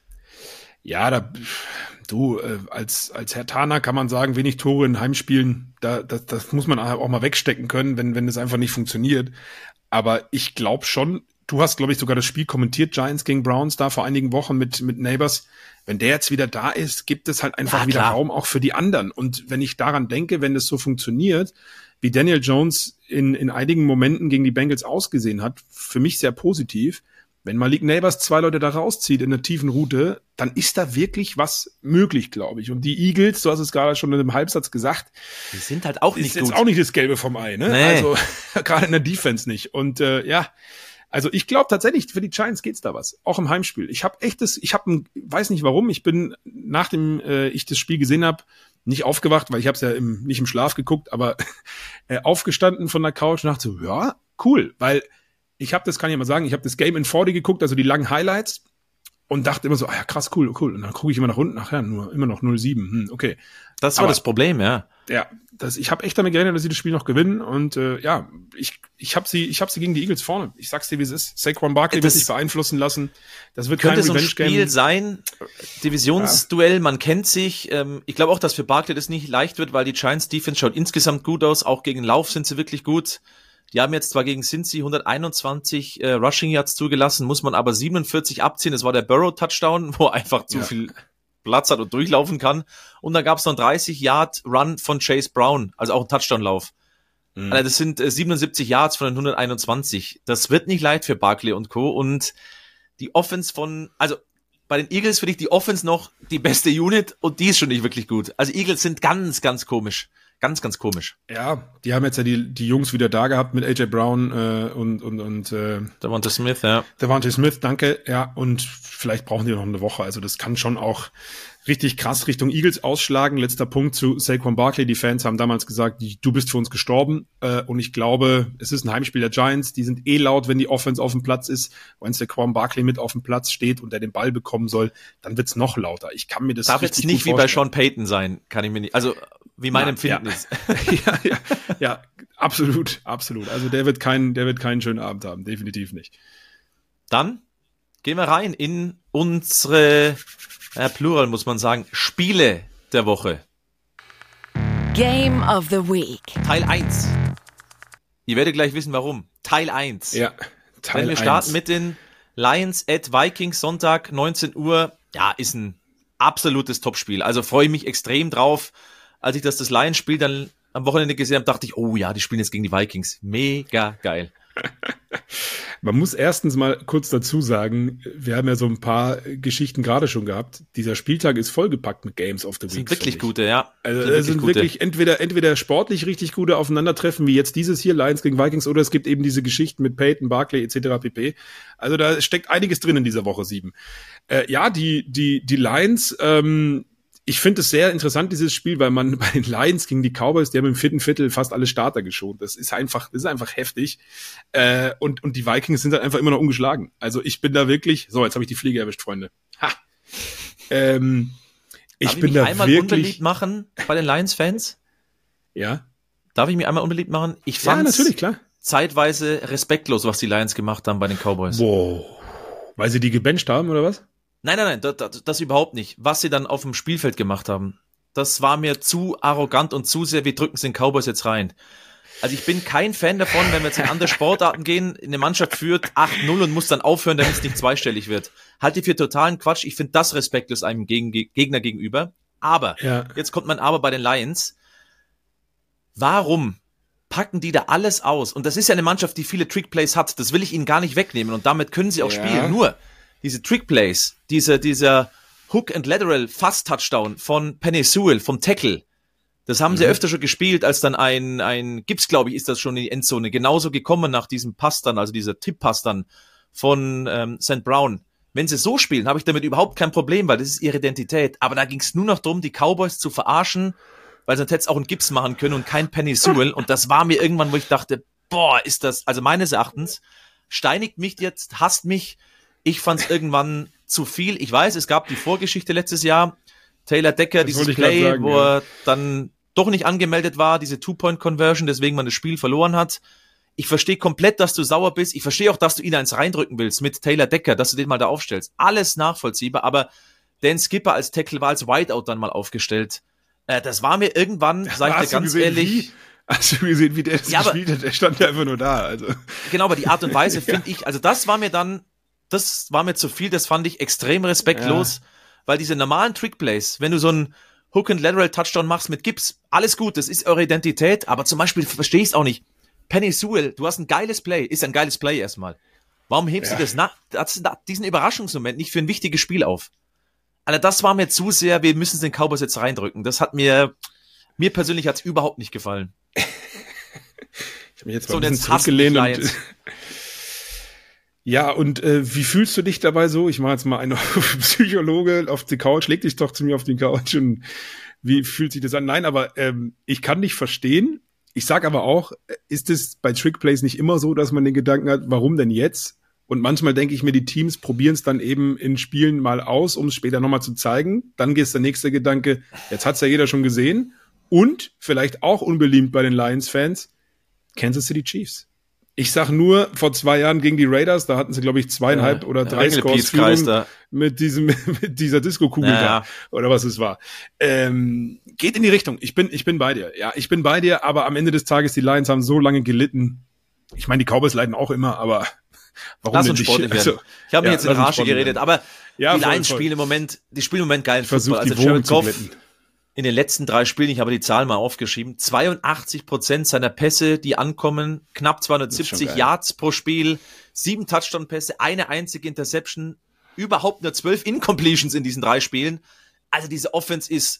Ja, da, du, äh, als, als Herr Tana kann man sagen, wenig Tore in Heimspielen, da, das, das muss man auch mal wegstecken können, wenn, wenn es einfach nicht funktioniert. Aber ich glaube schon, du hast, glaube ich, sogar das Spiel kommentiert, Giants gegen Browns, da vor einigen Wochen mit, mit Neighbors. Wenn der jetzt wieder da ist, gibt es halt einfach ja, wieder Raum auch für die anderen. Und wenn ich daran denke, wenn das so funktioniert, wie Daniel Jones in, in einigen Momenten gegen die Bengals ausgesehen hat, für mich sehr positiv. Wenn Malik Neighbors zwei Leute da rauszieht in einer tiefen Route, dann ist da wirklich was möglich, glaube ich. Und die Eagles, du hast es gerade schon in einem Halbsatz gesagt, die sind halt auch nicht ist gut. jetzt auch nicht das Gelbe vom Ei, ne? Nee. Also gerade in der Defense nicht. Und äh, ja, also ich glaube tatsächlich, für die Giants geht's da was, auch im Heimspiel. Ich habe echtes, ich habe, weiß nicht warum, ich bin nachdem äh, ich das Spiel gesehen habe, nicht aufgewacht, weil ich habe es ja im, nicht im Schlaf geguckt, aber äh, aufgestanden von der Couch und dachte so, ja, cool, weil ich habe das, kann ich mal sagen, ich habe das Game in vier D geguckt, also die langen Highlights und dachte immer so, ah ja, krass, cool, cool. Und dann gucke ich immer nach unten, ach ja, nur immer noch null sieben, hm, okay. Das war aber das Problem, ja. Ja, das, ich habe echt damit gerechnet, dass sie das Spiel noch gewinnen und äh, ja, ich ich habe sie ich habe sie gegen die Eagles vorne. Ich sag's dir, wie es ist. Saquon Barkley wird sich beeinflussen lassen. Das wird kein Revenge-Game. Könnte so ein Spiel sein, Divisionsduell, ja. Man kennt sich. Ähm, ich glaube auch, dass für Barkley das nicht leicht wird, weil die Giants Defense schaut insgesamt gut aus. Auch gegen Lauf sind sie wirklich gut. Die haben jetzt zwar gegen Cincy hunderteinundzwanzig äh, Rushing Yards zugelassen, muss man aber siebenundvierzig abziehen. Das war der Burrow-Touchdown, wo einfach zu ja. viel Platz hat und durchlaufen kann. Und dann gab es noch einen dreißig Yard Run von Chase Brown, also auch ein Touchdown-Lauf. Mhm. Also das sind äh, siebenundsiebzig Yards von den hunderteinundzwanzig. Das wird nicht leicht für Barkley und Co. Und die Offense von, also bei den Eagles finde ich die Offense noch die beste Unit und die ist schon nicht wirklich gut. Also Eagles sind ganz, ganz komisch. Ganz, ganz komisch. Ja, die haben jetzt ja die, die Jungs wieder da gehabt mit A J Brown äh, und und und äh, Devonta Smith, ja. Devonta Smith, danke. Ja, und vielleicht brauchen die noch eine Woche. Also das kann schon auch richtig krass Richtung Eagles ausschlagen. Letzter Punkt zu Saquon Barkley. Die Fans haben damals gesagt, du bist für uns gestorben. Äh, und ich glaube, es ist ein Heimspiel der Giants. Die sind eh laut, wenn die Offense auf dem Platz ist. Wenn Saquon Barkley mit auf dem Platz steht und der den Ball bekommen soll, dann wird's noch lauter. Ich kann mir das Darf jetzt nicht wie bei Sean Payton sein, kann ich mir nicht. Also wie mein ja, Empfinden ja. ist. ja, ja, ja, absolut, absolut. Also der wird keinen, der wird keinen schönen Abend haben, definitiv nicht. Dann gehen wir rein in unsere, ja, Plural muss man sagen, Spiele der Woche. Game of the Week. Teil eins. Ihr werdet gleich wissen, warum. Teil eins. Ja, Teil Wenn wir starten mit den Lions at Vikings, Sonntag, neunzehn Uhr. Ja, ist ein absolutes Topspiel. Also freue ich mich extrem drauf. Als ich das, das Lions-Spiel dann am Wochenende gesehen habe, dachte ich, oh ja, die spielen jetzt gegen die Vikings. Mega geil. Man muss erstens mal kurz dazu sagen, wir haben ja so ein paar Geschichten gerade schon gehabt. Dieser Spieltag ist vollgepackt mit Games of the Week. Sind wirklich gute, ja. Also es sind, wirklich, sind gute. wirklich entweder entweder sportlich richtig gute Aufeinandertreffen, wie jetzt dieses hier, Lions gegen Vikings, oder es gibt eben diese Geschichten mit Peyton, Barkley et cetera pp. Also da steckt einiges drin in dieser Woche sieben. Äh, ja, die die die Lions, ähm, ich finde es sehr interessant, dieses Spiel, weil man bei den Lions gegen die Cowboys, die haben im vierten Viertel fast alle Starter geschont. Das ist einfach, das ist einfach heftig. Äh, und, und die Vikings sind halt einfach immer noch ungeschlagen. Also ich bin da wirklich, so, jetzt habe ich die Fliege erwischt, Freunde. Ha! Ähm, ich Darf bin ich mich da einmal wirklich unbeliebt machen bei den Lions-Fans? Ja. Darf ich mich einmal unbeliebt machen? Ich fand ja, natürlich, klar. zeitweise respektlos, was die Lions gemacht haben bei den Cowboys. Wow. Weil sie die gebencht haben, oder was? Nein, nein, nein, das, das überhaupt nicht. Was sie dann auf dem Spielfeld gemacht haben, das war mir zu arrogant und zu sehr, wir drücken es den Cowboys jetzt rein. Also ich bin kein Fan davon, wenn wir jetzt in andere Sportarten gehen, eine Mannschaft führt acht null und muss dann aufhören, damit es nicht zweistellig wird. Halte ich für totalen Quatsch. Ich finde das respektlos einem Gegen- Gegner gegenüber. Aber, ja. Jetzt kommt mein Aber bei den Lions. Warum packen die da alles aus? Und das ist ja eine Mannschaft, die viele Trickplays hat. Das will ich ihnen gar nicht wegnehmen und damit können sie auch ja. spielen. Nur diese Trickplays, diese, dieser Hook and Lateral Fast Touchdown von Penei Sewell, vom Tackle, das haben mhm. sie öfter schon gespielt, als dann ein, ein Gibbs, glaube ich, ist das schon in die Endzone genauso gekommen nach diesem Pass dann, also dieser Tipp-Pass dann von ähm, Saint Brown. Wenn sie so spielen, habe ich damit überhaupt kein Problem, weil das ist ihre Identität. Aber da ging es nur noch darum, die Cowboys zu verarschen, weil sonst hätte es auch einen Gibbs machen können und kein Penei Sewell. Und das war mir irgendwann, wo ich dachte, boah, ist das, also meines Erachtens, steinigt mich jetzt, hasst mich. Ich fand es irgendwann zu viel. Ich weiß, es gab die Vorgeschichte letztes Jahr. Taylor Decker, das dieses Play, sagen, wo ja. er dann doch nicht angemeldet war, diese Two-Point-Conversion, deswegen man das Spiel verloren hat. Ich verstehe komplett, dass du sauer bist. Ich verstehe auch, dass du ihn eins reindrücken willst mit Taylor Decker, dass du den mal da aufstellst. Alles nachvollziehbar, aber Dan Skipper als Tackle war als Wideout dann mal aufgestellt. Äh, das war mir irgendwann, sag ich dir ganz gesehen, ehrlich... Wie? Hast du gesehen, wie der das ja, gespielt hat? Der stand ja einfach nur da. Also. Genau, aber die Art und Weise ja. finde ich, also das war mir dann, das war mir zu viel, das fand ich extrem respektlos, ja. weil diese normalen Trickplays, wenn du so einen Hook and Lateral Touchdown machst mit Gibbs, alles gut, das ist eure Identität, aber zum Beispiel verstehe ich es auch nicht. Penei Sewell, du hast ein geiles Play, ist ein geiles Play erstmal. Warum hebst ja. du das nach, diesen Überraschungsmoment nicht für ein wichtiges Spiel auf? Also das war mir zu sehr, wir müssen es den Cowboys jetzt reindrücken. Das hat mir, mir persönlich hat es überhaupt nicht gefallen. Ich habe mich jetzt mal so, ein bisschen zurückgelehnt und ja, und äh, wie fühlst du dich dabei so? Ich mache jetzt mal einen auf Psychologe auf die Couch, leg dich doch zu mir auf die Couch und wie fühlt sich das an? Nein, aber ähm, ich kann dich verstehen. Ich sag aber auch, ist es bei Trickplays nicht immer so, dass man den Gedanken hat, warum denn jetzt? Und manchmal denke ich mir, die Teams probieren es dann eben in Spielen mal aus, um es später nochmal zu zeigen. Dann geht der nächste Gedanke, jetzt hat's ja jeder schon gesehen. Und vielleicht auch unbeliebt bei den Lions-Fans, Kansas City Chiefs. Ich sag nur, vor zwei Jahren gegen die Raiders, da hatten sie, glaube ich, zweieinhalb ja, oder drei Scores Führung mit diesem, mit dieser Disco-Kugel ja, da, oder was es war. Ähm, geht in die Richtung. Ich bin, ich bin bei dir. Ja, ich bin bei dir, aber am Ende des Tages, die Lions haben so lange gelitten. Ich meine, die Cowboys leiden auch immer, aber warum lass denn uns nicht? sportlich werden. Also, ich habe mir ja, jetzt in Rage geredet, werden. aber ja, die Lions spielen im Moment, die spielen im Moment geilen Fußball. Also Jared Goff in den letzten drei Spielen, ich habe die Zahl mal aufgeschrieben, zweiundachtzig Prozent seiner Pässe, die ankommen, knapp zweihundertsiebzig Yards pro Spiel, sieben Touchdown-Pässe, eine einzige Interception, überhaupt nur zwölf Incompletions in diesen drei Spielen. Also diese Offense ist,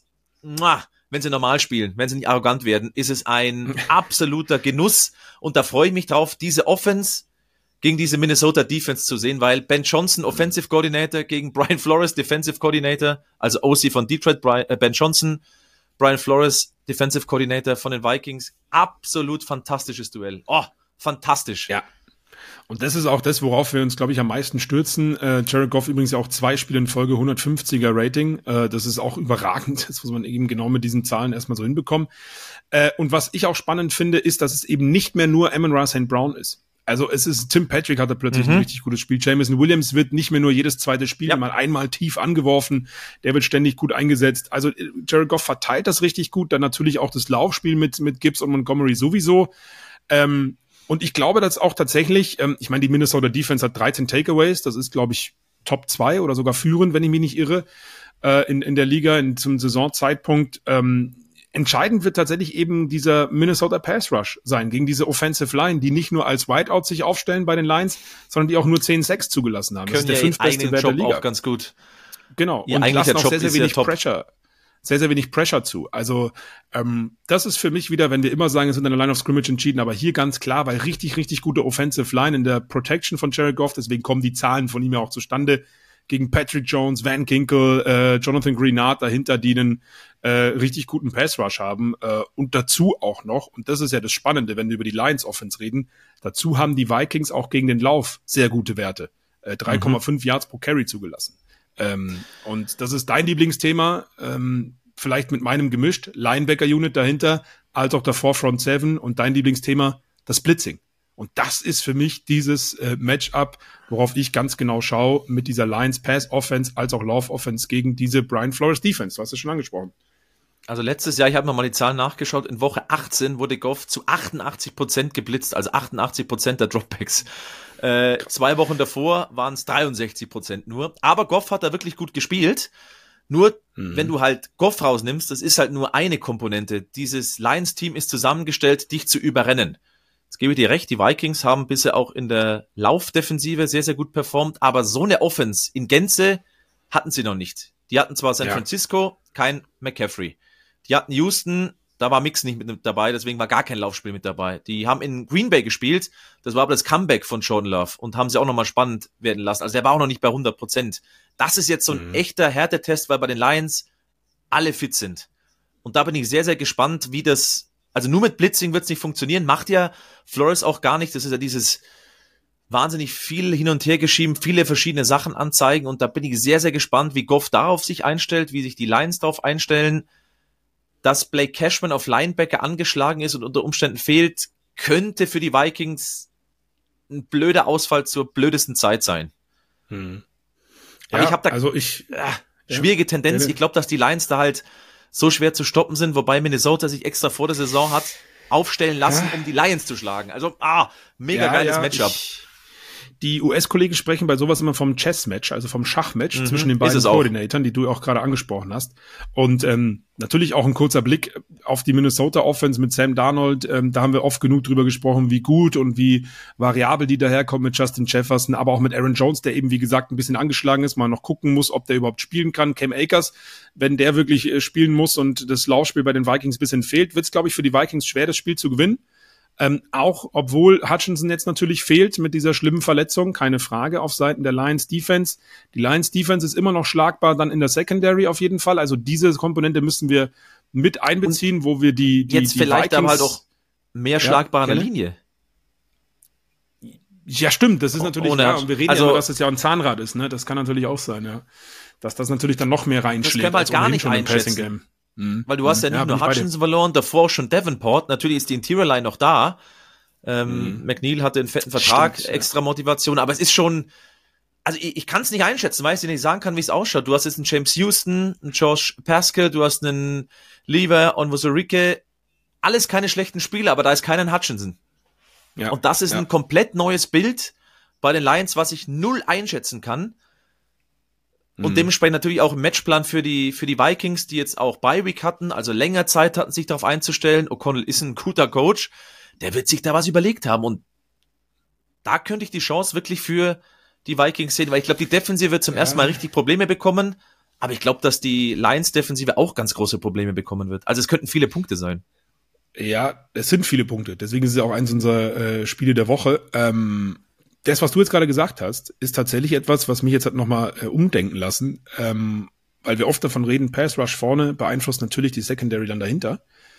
wenn sie normal spielen, wenn sie nicht arrogant werden, ist es ein absoluter Genuss. Und da freue ich mich drauf, diese Offense gegen diese Minnesota Defense zu sehen, weil Ben Johnson, Offensive Coordinator, gegen Brian Flores, Defensive Coordinator, also O C von Detroit, Brian, äh, Ben Johnson, Brian Flores, Defensive Coordinator von den Vikings. Absolut fantastisches Duell. Oh, fantastisch. Ja. Und das ist auch das, worauf wir uns, glaube ich, am meisten stürzen. Äh, Jared Goff übrigens auch zwei Spiele in Folge hundertfünfziger Rating. Äh, das ist auch überragend. Das muss man eben genau mit diesen Zahlen erstmal so hinbekommen. Äh, und was ich auch spannend finde, ist, dass es eben nicht mehr nur Amon-Ra Saint Brown ist. Also es ist, Tim Patrick hatte plötzlich mhm. ein richtig gutes Spiel. Jameson Williams wird nicht mehr nur jedes zweite Spiel ja. mal einmal tief angeworfen. Der wird ständig gut eingesetzt. Also Jared Goff verteilt das richtig gut. Dann natürlich auch das Laufspiel mit mit Gibbs und Montgomery sowieso. Ähm, und ich glaube, dass auch tatsächlich, ähm, ich meine, die Minnesota Defense hat dreizehn Takeaways. Das ist, glaube ich, Top zwei oder sogar führend, wenn ich mich nicht irre, äh, in in der Liga in, zum Saisonzeitpunkt. Ähm, Entscheidend wird tatsächlich eben dieser Minnesota Pass Rush sein, gegen diese Offensive Line, die nicht nur als Wideout sich aufstellen bei den Lions, sondern die auch nur zehn Sacks zugelassen haben. Können das ist der fünftbeste Wert der Liga. Auch ganz gut. Genau. Ihr und lassen auch Job sehr, sehr wenig ja Pressure. Sehr, sehr wenig Pressure zu. Also ähm, das ist für mich wieder, wenn wir immer sagen, es sind eine Line of Scrimmage entschieden, aber hier ganz klar, weil richtig, richtig gute Offensive Line in der Protection von Jared Goff, deswegen kommen die Zahlen von ihm ja auch zustande, gegen Patrick Jones, Van Ginkel, äh, Jonathan Greenard dahinter, die einen äh, richtig guten Pass-Rush haben. Äh, und dazu auch noch, und das ist ja das Spannende, wenn wir über die Lions-Offense reden, dazu haben die Vikings auch gegen den Lauf sehr gute Werte. Äh, drei Komma fünf mhm. Yards pro Carry zugelassen. Ähm, und das ist dein Lieblingsthema, ähm, vielleicht mit meinem gemischt, Linebacker-Unit dahinter, als auch davor Front Seven und dein Lieblingsthema, das Blitzing. Und das ist für mich dieses äh, Matchup, worauf ich ganz genau schaue, mit dieser Lions Pass Offense als auch Lauf Offense gegen diese Brian Flores Defense. Du hast es schon angesprochen. Also letztes Jahr, ich habe nochmal die Zahlen nachgeschaut, in Woche achtzehn wurde Goff zu achtundachtzig Prozent geblitzt, also achtundachtzig Prozent der Dropbacks. Äh, zwei Wochen davor waren es dreiundsechzig Prozent nur. Aber Goff hat da wirklich gut gespielt. Nur, mhm. wenn du halt Goff rausnimmst, das ist halt nur eine Komponente. Dieses Lions-Team ist zusammengestellt, dich zu überrennen. Jetzt gebe ich dir recht, die Vikings haben bisher auch in der Laufdefensive sehr, sehr gut performt, aber so eine Offense in Gänze hatten sie noch nicht. Die hatten zwar San ja. Francisco, kein McCaffrey. Die hatten Houston, da war Mix nicht mit dabei, deswegen war gar kein Laufspiel mit dabei. Die haben in Green Bay gespielt, das war aber das Comeback von Jordan Love und haben sie auch nochmal spannend werden lassen. Also der war auch noch nicht bei hundert Prozent. Das ist jetzt so ein mhm. echter Härtetest, weil bei den Lions alle fit sind. Und da bin ich sehr, sehr gespannt, wie das, also nur mit Blitzing wird es nicht funktionieren, macht ja Flores auch gar nicht. Das ist ja dieses wahnsinnig viel hin und her geschieben, viele verschiedene Sachen anzeigen und da bin ich sehr, sehr gespannt, wie Goff darauf sich einstellt, wie sich die Lions darauf einstellen. Dass Blake Cashman auf Linebacker angeschlagen ist und unter Umständen fehlt, könnte für die Vikings ein blöder Ausfall zur blödesten Zeit sein. Hm. Aber ja, ich habe da also ich, äh, schwierige ja, Tendenz. Ja, ich glaube, dass die Lions da halt so schwer zu stoppen sind, wobei Minnesota sich extra vor der Saison hat aufstellen lassen, ja. um die Lions zu schlagen. Also, ah, mega ja, geiles ja, Matchup. Ich, die U S-Kollegen sprechen bei sowas immer vom Chess-Match, also vom Schachmatch mhm, zwischen den beiden Koordinatoren, die du auch gerade angesprochen hast. Und ähm, natürlich auch ein kurzer Blick auf die Minnesota-Offense mit Sam Darnold. Ähm, da haben wir oft genug drüber gesprochen, wie gut und wie variabel die daherkommen mit Justin Jefferson, aber auch mit Aaron Jones, der eben, wie gesagt, ein bisschen angeschlagen ist, mal noch gucken muss, ob der überhaupt spielen kann. Cam Akers, wenn der wirklich äh, spielen muss und das Laufspiel bei den Vikings ein bisschen fehlt, wird es, glaube ich, für die Vikings schwer, das Spiel zu gewinnen. Ähm, auch obwohl Hutchinson jetzt natürlich fehlt mit dieser schlimmen Verletzung, keine Frage, auf Seiten der Lions Defense. Die Lions Defense ist immer noch schlagbar, dann in der Secondary auf jeden Fall. Also diese Komponente müssen wir mit einbeziehen, und wo wir die, die jetzt die vielleicht Vikings, aber halt auch mehr schlagbar an der Linie. Ja, stimmt, das ist natürlich, Ohne, ja, und wir reden also, ja immer, dass es ja ein Zahnrad ist, ne? Das kann natürlich auch sein, ja. Dass das natürlich dann noch mehr reinschlägt. Das können wir halt gar nicht einschätzen. Mhm. Weil du hast ja nicht ja, nur Hutchinson verloren, davor schon Davenport. Natürlich ist die Interior Line noch da. Ähm, mhm. McNeil hatte einen fetten Vertrag, Stimmt, extra ja. Motivation. Aber es ist schon, also ich, ich kann es nicht einschätzen, weil ich dir nicht sagen kann, wie es ausschaut. Du hast jetzt einen James Houston, einen Josh Pascal, du hast einen Lever und Vosorike. Alles keine schlechten Spiele, aber da ist keiner Hutchinson. Ja. Und das ist ja. ein komplett neues Bild bei den Lions, was ich null einschätzen kann. Und mhm. dementsprechend natürlich auch im Matchplan für die, für die Vikings, die jetzt auch Bye-Week hatten, also länger Zeit hatten, sich darauf einzustellen. O'Connell ist ein guter Coach, der wird sich da was überlegt haben. Und da könnte ich die Chance wirklich für die Vikings sehen, weil ich glaube, die Defensive wird zum ja. ersten Mal richtig Probleme bekommen. Aber ich glaube, dass die Lions-Defensive auch ganz große Probleme bekommen wird. Also es könnten viele Punkte sein. Ja, es sind viele Punkte. Deswegen ist es auch eins unserer äh, Spiele der Woche. Ähm, Das, was du jetzt gerade gesagt hast, ist tatsächlich etwas, was mich jetzt hat nochmal äh, umdenken lassen, ähm, weil wir oft davon reden, Pass Rush vorne beeinflusst natürlich die Secondary dann dahinter.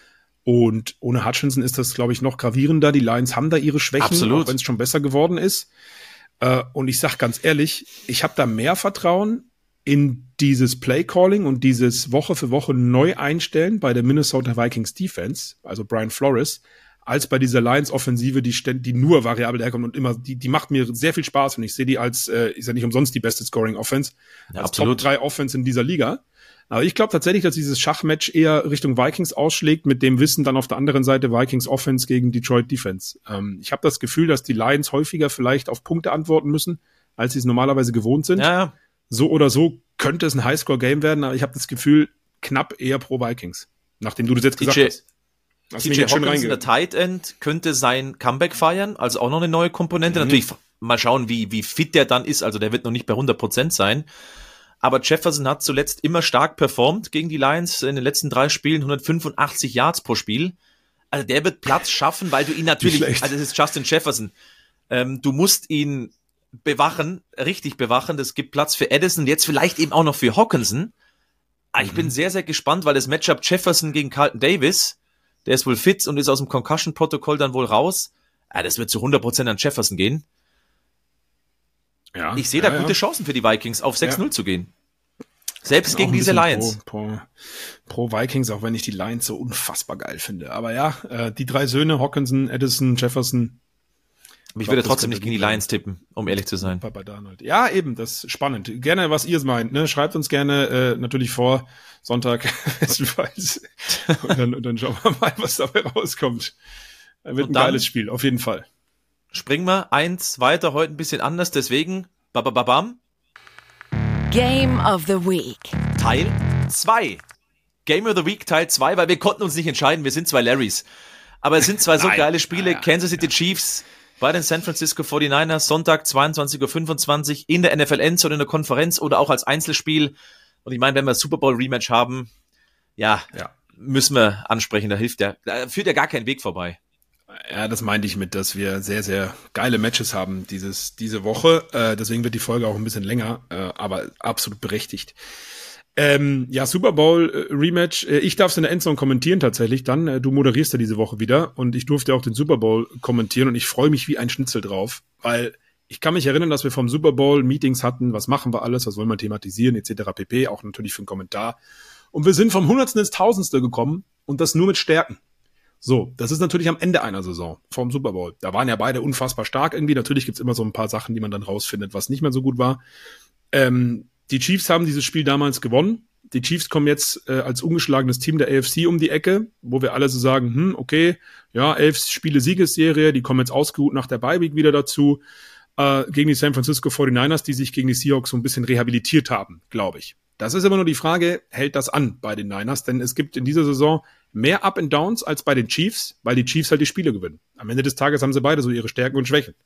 Und ohne Hutchinson ist das, glaube ich, noch gravierender. Die Lions haben da ihre Schwächen, Absolut. auch wenn es schon besser geworden ist. Äh, und ich sag ganz ehrlich, ich habe da mehr Vertrauen in dieses Play-Calling und dieses Woche für Woche neu einstellen bei der Minnesota Vikings Defense, also Brian Flores, als bei dieser Lions-Offensive, die, die nur variabel herkommt und immer, die, die macht mir sehr viel Spaß und ich sehe die als, äh, ist ja nicht umsonst die beste Scoring-Offense, ja, als Top drei Offense in dieser Liga. Aber ich glaube tatsächlich, dass dieses Schachmatch eher Richtung Vikings ausschlägt, mit dem Wissen dann auf der anderen Seite Vikings Offense gegen Detroit Defense. Ähm, ich habe das Gefühl, dass die Lions häufiger vielleicht auf Punkte antworten müssen, als sie es normalerweise gewohnt sind. Ja. So oder so könnte es ein Highscore-Game werden, aber ich habe das Gefühl, knapp eher pro Vikings, nachdem du das jetzt gesagt hast. T J Hockenson, der Tight End, könnte sein Comeback feiern, also auch noch eine neue Komponente. Mhm. Natürlich mal schauen, wie, wie fit der dann ist, also der wird noch nicht bei hundert Prozent sein. Aber Jefferson hat zuletzt immer stark performt gegen die Lions in den letzten drei Spielen, hundertfünfundachtzig Yards pro Spiel. Also der wird Platz schaffen, weil du ihn natürlich, also es ist Justin Jefferson, ähm, du musst ihn bewachen, richtig bewachen, das gibt Platz für Addison und jetzt vielleicht eben auch noch für Hockenson. Aber ich mhm. bin sehr, sehr gespannt, weil das Matchup Jefferson gegen Carlton Davis, der ist wohl fit und ist aus dem Concussion-Protokoll dann wohl raus. Ja, das wird zu hundert Prozent an Jefferson gehen. Ja, ich sehe da ja, gute ja. Chancen für die Vikings, auf sechs null ja. zu gehen. Selbst gegen diese Lions. Pro, pro, pro Vikings, auch wenn ich die Lions so unfassbar geil finde. Aber ja, äh, die drei Söhne, Hockenson, Addison, Jefferson. Aber ich würde trotzdem nicht gegen die Lions tippen, um ehrlich zu sein. Bei Darnold. Ja, eben, das ist spannend. Gerne, was ihr meint. Ne? Schreibt uns gerne äh, natürlich vor Sonntag bestenfalls. und, dann, und dann schauen wir mal, was dabei rauskommt. Wird ein geiles Spiel, auf jeden Fall. Springen wir eins weiter, heute ein bisschen anders, deswegen babababam. Game of the Week. Teil zwei. Game of the Week Teil zwei, weil wir konnten uns nicht entscheiden, wir sind zwei Larrys. Aber es sind zwei so geile Spiele, ja. Kansas City Chiefs bei den San Francisco forty-niners, Sonntag zweiundzwanzig Uhr fünfundzwanzig in der N F L Endzone in der Konferenz oder auch als Einzelspiel. Und ich meine, wenn wir ein Super Bowl Rematch haben, ja, ja. müssen wir ansprechen. Da hilft ja, da führt ja gar kein Weg vorbei. Ja, das meinte ich mit, dass wir sehr, sehr geile Matches haben dieses, diese Woche. Äh, deswegen wird die Folge auch ein bisschen länger, äh, aber absolut berechtigt. Ähm, ja, Super Bowl äh, Rematch. Äh, ich darf es in der Endzone kommentieren tatsächlich dann. Äh, du moderierst ja diese Woche wieder und ich durfte auch den Super Bowl kommentieren und ich freue mich wie ein Schnitzel drauf, weil ich kann mich erinnern, dass wir vom Super Bowl Meetings hatten. Was machen wir alles? Was wollen wir thematisieren? Etc. pp. Auch natürlich für einen Kommentar. Und wir sind vom Hundertsten ins Tausendste gekommen und das nur mit Stärken. So, das ist natürlich am Ende einer Saison vom Super Bowl. Da waren ja beide unfassbar stark irgendwie. Natürlich gibt's immer so ein paar Sachen, die man dann rausfindet, was nicht mehr so gut war. Ähm, die Chiefs haben dieses Spiel damals gewonnen. Die Chiefs kommen jetzt äh, als ungeschlagenes Team der A F C um die Ecke, wo wir alle so sagen, hm, okay, ja, elf Spiele Siegesserie, die kommen jetzt ausgeruht nach der Bye Week wieder dazu, äh, gegen die San Francisco forty-niners, die sich gegen die Seahawks so ein bisschen rehabilitiert haben, glaube ich. Das ist immer nur die Frage, hält das an bei den Niners? Denn es gibt in dieser Saison mehr Up and Downs als bei den Chiefs, weil die Chiefs halt die Spiele gewinnen. Am Ende des Tages haben sie beide so ihre Stärken und Schwächen.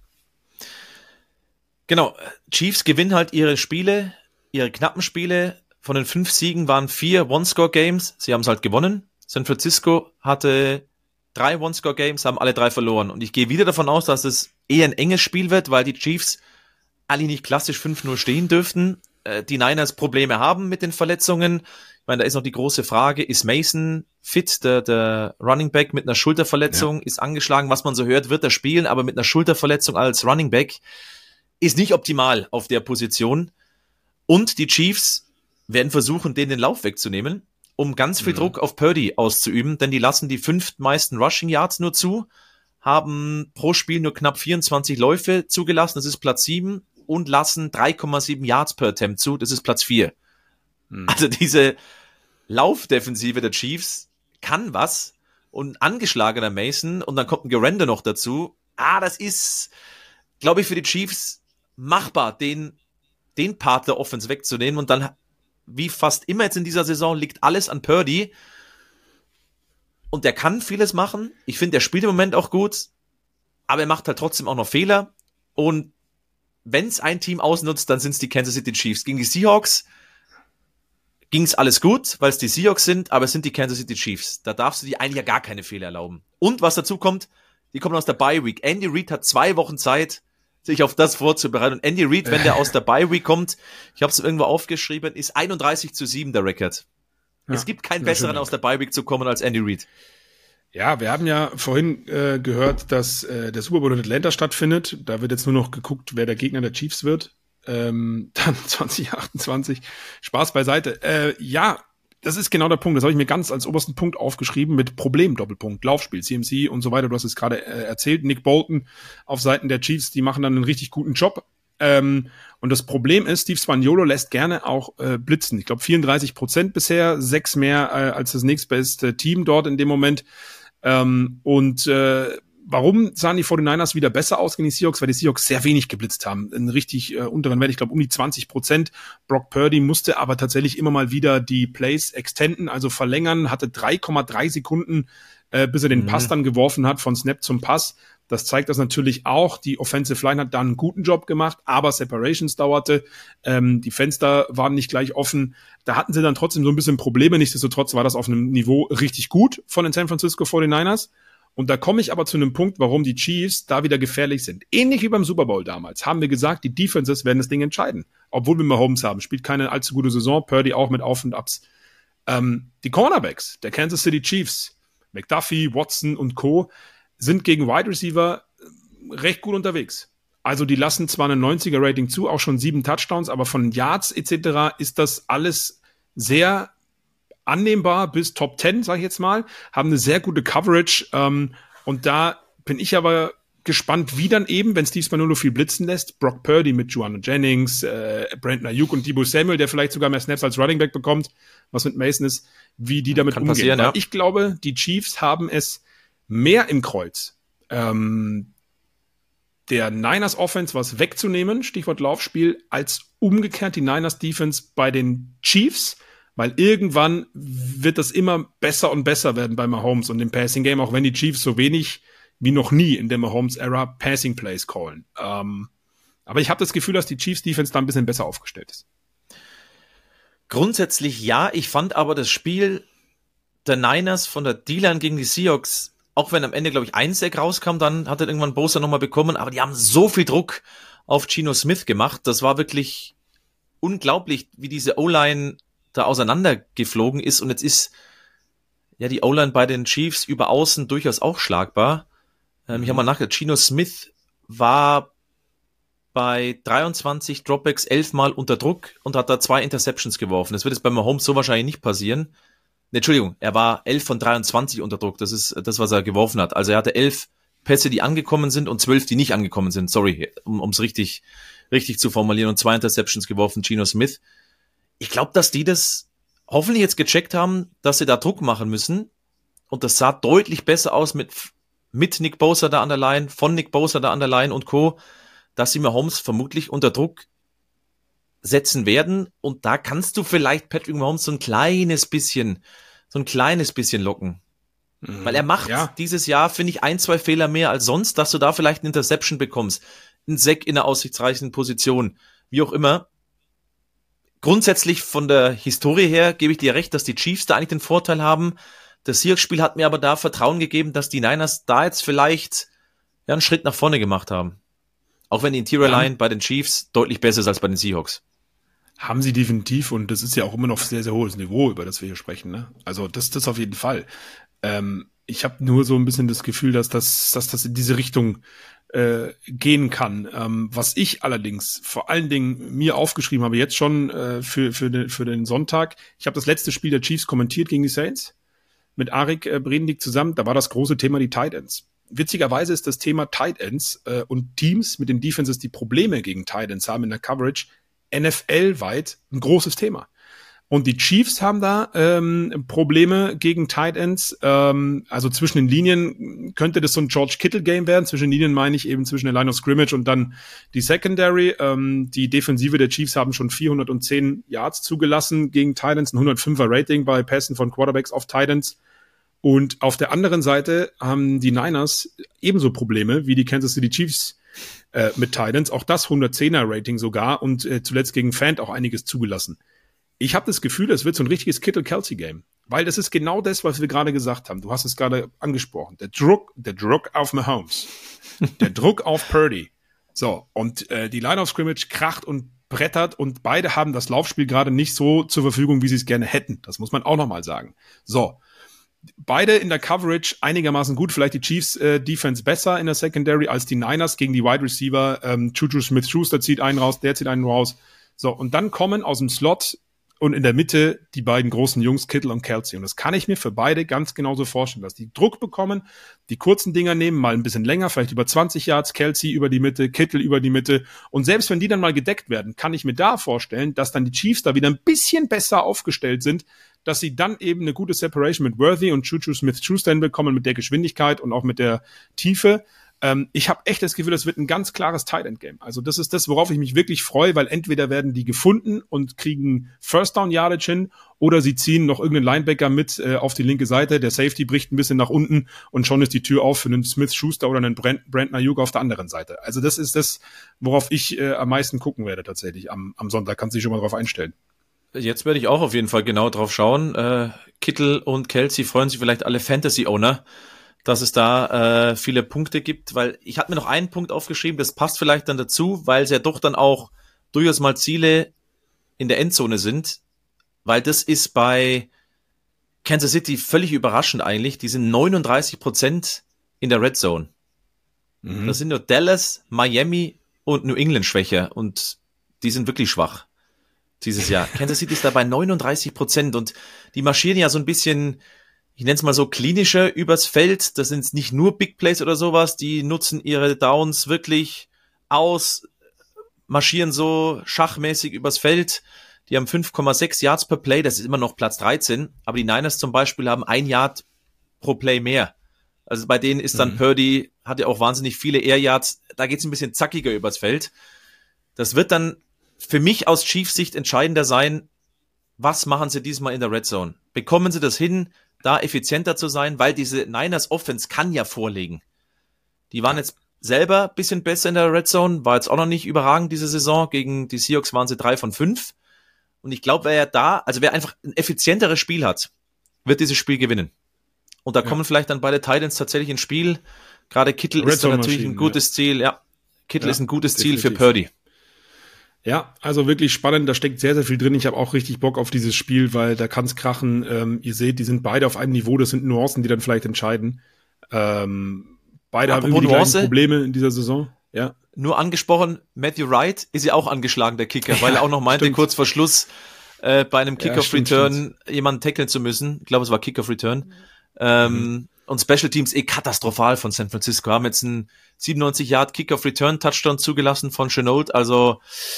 Genau, Chiefs gewinnen halt ihre Spiele, ihre knappen Spiele. Von den fünf Siegen waren vier One-Score-Games. Sie haben es halt gewonnen. San Francisco hatte drei One-Score-Games, haben alle drei verloren. Und ich gehe wieder davon aus, dass es eher ein enges Spiel wird, weil die Chiefs alle nicht klassisch fünf null stehen dürften. Die Niners Probleme haben mit den Verletzungen. Ich meine, da ist noch die große Frage, ist Mason fit, der, der Running Back mit einer Schulterverletzung, ja. Ist angeschlagen, was man so hört, wird er spielen, aber mit einer Schulterverletzung als Running Back ist nicht optimal auf der Position. Und die Chiefs werden versuchen, denen den Lauf wegzunehmen, um ganz viel mhm. Druck auf Purdy auszuüben, denn die lassen die fünftmeisten Rushing Yards nur zu, haben pro Spiel nur knapp vierundzwanzig Läufe zugelassen, das ist Platz sieben, und lassen drei Komma sieben Yards per Attempt zu, das ist Platz vier. Mhm. Also diese Laufdefensive der Chiefs kann was, und ein angeschlagener Mason, und dann kommt ein Garanda noch dazu. Ah, das ist, glaube ich, für die Chiefs machbar, den, den Part der Offense wegzunehmen, und dann, wie fast immer jetzt in dieser Saison, liegt alles an Purdy. Und der kann vieles machen. Ich finde, der spielt im Moment auch gut, aber er macht halt trotzdem auch noch Fehler. Und wenn es ein Team ausnutzt, dann sind es die Kansas City Chiefs. Gegen die Seahawks ging es alles gut, weil es die Seahawks sind, aber es sind die Kansas City Chiefs. Da darfst du dir eigentlich ja gar keine Fehler erlauben. Und was dazu kommt, die kommen aus der Bye Week. Andy Reid hat zwei Wochen Zeit, sich auf das vorzubereiten. Und Andy Reid, wenn der aus der Bye Week kommt, ich habe es irgendwo aufgeschrieben, ist einunddreißig zu sieben der Rekord. Ja, es gibt keinen besseren aus der Bye Week zu kommen als Andy Reid. Ja, wir haben ja vorhin äh, gehört, dass äh, der Super Bowl in Atlanta stattfindet. Da wird jetzt nur noch geguckt, wer der Gegner der Chiefs wird. Ähm, dann zwanzig achtundzwanzig. Spaß beiseite. Äh, ja, das ist genau der Punkt. Das habe ich mir ganz als obersten Punkt aufgeschrieben mit Problem, Doppelpunkt, Laufspiel, C M C und so weiter. Du hast es gerade äh, erzählt. Nick Bolton auf Seiten der Chiefs, die machen dann einen richtig guten Job. Ähm, und das Problem ist, Steve Spagnuolo lässt gerne auch äh, blitzen. Ich glaube vierunddreißig Prozent bisher, sechs mehr äh, als das nächstbeste Team dort in dem Moment. Ähm, und äh, warum sahen die forty-niners wieder besser aus gegen die Seahawks? Weil die Seahawks sehr wenig geblitzt haben. Einen richtig äh, unteren Wert, ich glaube um die zwanzig Prozent. Brock Purdy musste aber tatsächlich immer mal wieder die Plays extenden, also verlängern, hatte drei Komma drei Sekunden, äh, bis er den mhm. Pass dann geworfen hat, von Snap zum Pass. Das zeigt das natürlich auch. Die Offensive Line hat da einen guten Job gemacht, aber Separations dauerte. Ähm, die Fenster waren nicht gleich offen. Da hatten sie dann trotzdem so ein bisschen Probleme. Nichtsdestotrotz war das auf einem Niveau richtig gut von den San Francisco forty-niners. Und da komme ich aber zu einem Punkt, warum die Chiefs da wieder gefährlich sind. Ähnlich wie beim Super Bowl damals haben wir gesagt, die Defenses werden das Ding entscheiden. Obwohl wir Mahomes haben, spielt keine allzu gute Saison. Purdy auch mit Auf und Abs. Ähm, die Cornerbacks der Kansas City Chiefs, McDuffie, Watson und Co., sind gegen Wide Receiver recht gut unterwegs. Also die lassen zwar eine neunziger Rating zu, auch schon sieben Touchdowns, aber von Yards et cetera ist das alles sehr annehmbar bis Top zehn, sage ich jetzt mal, haben eine sehr gute Coverage. Ähm, und da bin ich aber gespannt, wie dann eben, wenn Steve Spagnuolo viel blitzen lässt, Brock Purdy mit Joanna Jennings, äh, Brandon Ayuk und Deebo Samuel, der vielleicht sogar mehr Snaps als Running Back bekommt, was mit Mason ist, wie die damit Kann umgehen. passieren, ja. Ich glaube, die Chiefs haben es mehr im Kreuz, ähm, der Niners Offense was wegzunehmen, Stichwort Laufspiel, als umgekehrt die Niners Defense bei den Chiefs, weil irgendwann wird das immer besser und besser werden bei Mahomes und dem Passing Game, auch wenn die Chiefs so wenig wie noch nie in der Mahomes-Ära Passing Plays callen. Ähm, aber ich habe das Gefühl, dass die Chiefs Defense da ein bisschen besser aufgestellt ist. Grundsätzlich ja, ich fand aber das Spiel der Niners von der D-Line gegen die Seahawks, auch wenn am Ende, glaube ich, ein Sack rauskam, dann hat er irgendwann Bosa nochmal bekommen, aber die haben so viel Druck auf Geno Smith gemacht. Das war wirklich unglaublich, wie diese O-Line da auseinandergeflogen ist. Und jetzt ist ja die O-Line bei den Chiefs über außen durchaus auch schlagbar. Ähm, ich habe mal nachgedacht, Geno Smith war bei dreiundzwanzig Dropbacks elfmal unter Druck und hat da zwei Interceptions geworfen. Das wird jetzt bei Mahomes so wahrscheinlich nicht passieren. Ne, Entschuldigung, er war elf von dreiundzwanzig unter Druck. Das ist das, was er geworfen hat. Also er hatte elf Pässe, die angekommen sind und zwölf, die nicht angekommen sind. Sorry, um es richtig, richtig zu formulieren. Und zwei Interceptions geworfen, Geno Smith. Ich glaube, dass die das hoffentlich jetzt gecheckt haben, dass sie da Druck machen müssen. Und das sah deutlich besser aus mit, mit Nick Bosa da an der Line, von Nick Bosa da an der Line und Co., dass sie Mahomes vermutlich unter Druck setzen werden. Und da kannst du vielleicht Patrick Mahomes so ein kleines bisschen, so ein kleines bisschen locken. Mhm. Weil er macht ja dieses Jahr, finde ich, ein, zwei Fehler mehr als sonst, dass du da vielleicht eine Interception bekommst. Ein Sack in einer aussichtsreichen Position. Wie auch immer. Grundsätzlich von der Historie her gebe ich dir recht, dass die Chiefs da eigentlich den Vorteil haben. Das Seahawks-Spiel hat mir aber da Vertrauen gegeben, dass die Niners da jetzt vielleicht ja einen Schritt nach vorne gemacht haben. Auch wenn die Interior Line ja bei den Chiefs deutlich besser ist als bei den Seahawks. Haben sie definitiv, und das ist ja auch immer noch sehr, sehr hohes Niveau, über das wir hier sprechen. Ne? Also das, das auf jeden Fall. Ähm, ich habe nur so ein bisschen das Gefühl, dass das, dass das in diese Richtung äh, gehen kann. Ähm, was ich allerdings vor allen Dingen mir aufgeschrieben habe, jetzt schon äh, für, für, den, für den Sonntag, ich habe das letzte Spiel der Chiefs kommentiert gegen die Saints mit Arik äh, Bredendig zusammen. Da war das große Thema die Tight Ends. Witzigerweise ist das Thema Tight Ends äh, und Teams mit den Defenses, die Probleme gegen Tight Ends haben in der Coverage, N F L-weit ein großes Thema. Und die Chiefs haben da ähm, Probleme gegen Tight Ends. Ähm, also zwischen den Linien könnte das so ein George Kittle-Game werden. Zwischen den Linien meine ich eben zwischen der Line of Scrimmage und dann die Secondary. Ähm, die Defensive der Chiefs haben schon vierhundertzehn Yards zugelassen gegen Tight Ends, ein hundertfünfer Rating bei Pässen von Quarterbacks auf Tight Ends. Und auf der anderen Seite haben die Niners ebenso Probleme wie die Kansas City Chiefs äh, mit Tight Ends. Auch das hundertzehner Rating sogar und äh, zuletzt gegen Fant auch einiges zugelassen. Ich habe das Gefühl, es wird so ein richtiges Kittle-Kelsey-Game. Weil das ist genau das, was wir gerade gesagt haben. Du hast es gerade angesprochen. Der Druck, der Druck auf Mahomes. Der Druck auf Purdy. So, und äh, die Line of Scrimmage kracht und brettert und beide haben das Laufspiel gerade nicht so zur Verfügung, wie sie es gerne hätten. Das muss man auch nochmal sagen. So. Beide in der Coverage einigermaßen gut, vielleicht die Chiefs äh, Defense besser in der Secondary als die Niners gegen die Wide Receiver. Ähm, Juju Smith-Schuster zieht einen raus, der zieht einen raus. So, und dann kommen aus dem Slot und in der Mitte die beiden großen Jungs, Kittle und Kelsey. Und das kann ich mir für beide ganz genauso vorstellen, dass die Druck bekommen, die kurzen Dinger nehmen, mal ein bisschen länger, vielleicht über zwanzig Yards, Kelsey über die Mitte, Kittle über die Mitte. Und selbst wenn die dann mal gedeckt werden, kann ich mir da vorstellen, dass dann die Chiefs da wieder ein bisschen besser aufgestellt sind, dass sie dann eben eine gute Separation mit Worthy und Juju Smith-Schuster hinbekommen mit der Geschwindigkeit und auch mit der Tiefe. Ähm, ich habe echt das Gefühl, das wird ein ganz klares Tight-End-Game. Also das ist das, worauf ich mich wirklich freue, weil entweder werden die gefunden und kriegen First-Down-Yardage hin oder sie ziehen noch irgendeinen Linebacker mit äh, auf die linke Seite, der Safety bricht ein bisschen nach unten und schon ist die Tür auf für einen Smith-Schuster oder einen Brent, Brandon Ayuk auf der anderen Seite. Also das ist das, worauf ich äh, am meisten gucken werde tatsächlich am, am Sonntag. Kannst du dich schon mal drauf einstellen. Jetzt werde ich auch auf jeden Fall genau drauf schauen. Äh, Kittle und Kelsey freuen sich vielleicht alle Fantasy-Owner, dass es da äh, viele Punkte gibt, weil ich hatte mir noch einen Punkt aufgeschrieben, das passt vielleicht dann dazu, weil es ja doch dann auch durchaus mal Ziele in der Endzone sind, weil das ist bei Kansas City völlig überraschend eigentlich. Die sind neununddreißig Prozent in der Red Zone. Mhm. Das sind nur Dallas, Miami und New England schwächer und die sind wirklich schwach dieses Jahr. Kansas City ist dabei neununddreißig Prozent und die marschieren ja so ein bisschen, ich nenne es mal so klinischer übers Feld. Das sind nicht nur Big Plays oder sowas, die nutzen ihre Downs wirklich aus, marschieren so schachmäßig übers Feld. Die haben fünf Komma sechs Yards per Play, das ist immer noch Platz dreizehn, aber die Niners zum Beispiel haben ein Yard pro Play mehr. Also bei denen ist dann mhm. Purdy, hat ja auch wahnsinnig viele Air Yards, da geht's ein bisschen zackiger übers Feld. Das wird dann für mich aus Chiefs Sicht entscheidender sein, was machen sie diesmal in der Red Zone? Bekommen sie das hin, da effizienter zu sein, weil diese Niners Offense kann ja vorlegen. Die waren jetzt selber ein bisschen besser in der Red Zone, war jetzt auch noch nicht überragend diese Saison. Gegen die Seahawks waren sie drei von fünf. Und ich glaube, wer ja da, also wer einfach ein effizienteres Spiel hat, wird dieses Spiel gewinnen. Und da ja. kommen vielleicht dann beide Titans tatsächlich ins Spiel. Gerade Kittle Red ist dann natürlich ein gutes ja. Ziel. Ja, Kittle ja, ist ein gutes definitiv. Ziel für Purdy. Ja, also wirklich spannend, da steckt sehr, sehr viel drin. Ich habe auch richtig Bock auf dieses Spiel, weil da kann's krachen. Ähm, ihr seht, die sind beide auf einem Niveau, das sind Nuancen, die dann vielleicht entscheiden. Ähm, beide Apropos haben irgendwie die Nuance, gleichen Probleme in dieser Saison. Ja. Nur angesprochen, Matthew Wright ist ja auch angeschlagen, der Kicker, ja, weil er auch noch meinte, stimmt. kurz vor Schluss äh, bei einem Kick-Off-Return ja, jemanden tackeln zu müssen. Ich glaube, es war Kick-Off-Return. Ähm, mhm. Und Special Teams eh katastrophal von San Francisco. Haben jetzt einen siebenundneunzig Yard Kick-Off-Return-Touchdown zugelassen von Chenault. Also,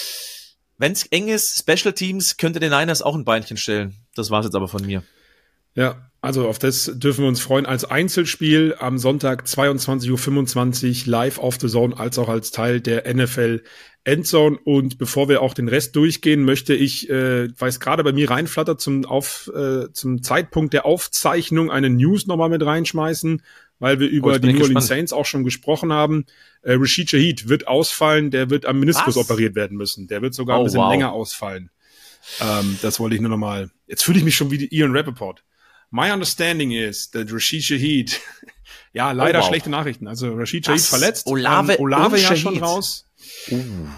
wenn es eng ist, Special Teams, könnte den Niners auch ein Beinchen stellen. Das war's jetzt aber von mir. Ja, also auf das dürfen wir uns freuen. Als Einzelspiel am Sonntag zweiundzwanzig Uhr fünfundzwanzig live auf The Zone, als auch als Teil der N F L Endzone. Und bevor wir auch den Rest durchgehen, möchte ich, äh, weil es gerade bei mir reinflattert, zum, auf, äh, zum Zeitpunkt der Aufzeichnung eine News nochmal mit reinschmeißen, weil wir über oh, die New Orleans Saints auch schon gesprochen haben. Äh, Rashid Shaheed wird ausfallen, der wird am Meniskus Was? operiert werden müssen. Der wird sogar oh, ein bisschen wow. länger ausfallen. Ähm, das wollte ich nur nochmal. Jetzt fühle ich mich schon wie Ian Rappaport. My understanding is that Rashid Shaheed, ja, leider oh, wow. schlechte Nachrichten. Also Rashid Shaheed verletzt, Olave, ähm, Olave ja Shaheed. schon raus. Uh.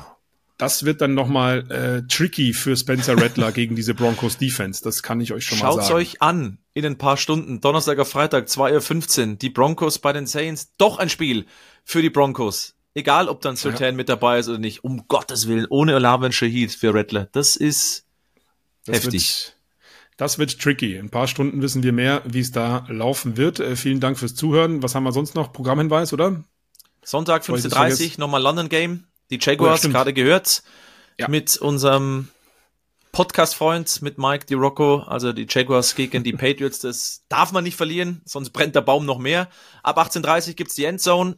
Das wird dann nochmal äh, tricky für Spencer Rattler gegen diese Broncos Defense. Das kann ich euch schon Schaut's mal sagen. Schaut euch an, in ein paar Stunden, Donnerstag auf Freitag, zwei Uhr fünfzehn, die Broncos bei den Saints. Doch ein Spiel für die Broncos. Egal, ob dann Surtain ja. mit dabei ist oder nicht. Um Gottes Willen, ohne Olave und Shaheed für Rattler. Das ist das heftig. Wird Das wird tricky. In ein paar Stunden wissen wir mehr, wie es da laufen wird. Äh, vielen Dank fürs Zuhören. Was haben wir sonst noch? Programmhinweis, oder? Sonntag fünfzehn Uhr dreißig, nochmal London Game. Die Jaguars, oh, ja, gerade gehört. Ja. Mit unserem Podcast-Freund, mit Mike DiRocco. Also die Jaguars gegen die Patriots. Das darf man nicht verlieren, sonst brennt der Baum noch mehr. Ab achtzehn Uhr dreißig gibt's die Endzone.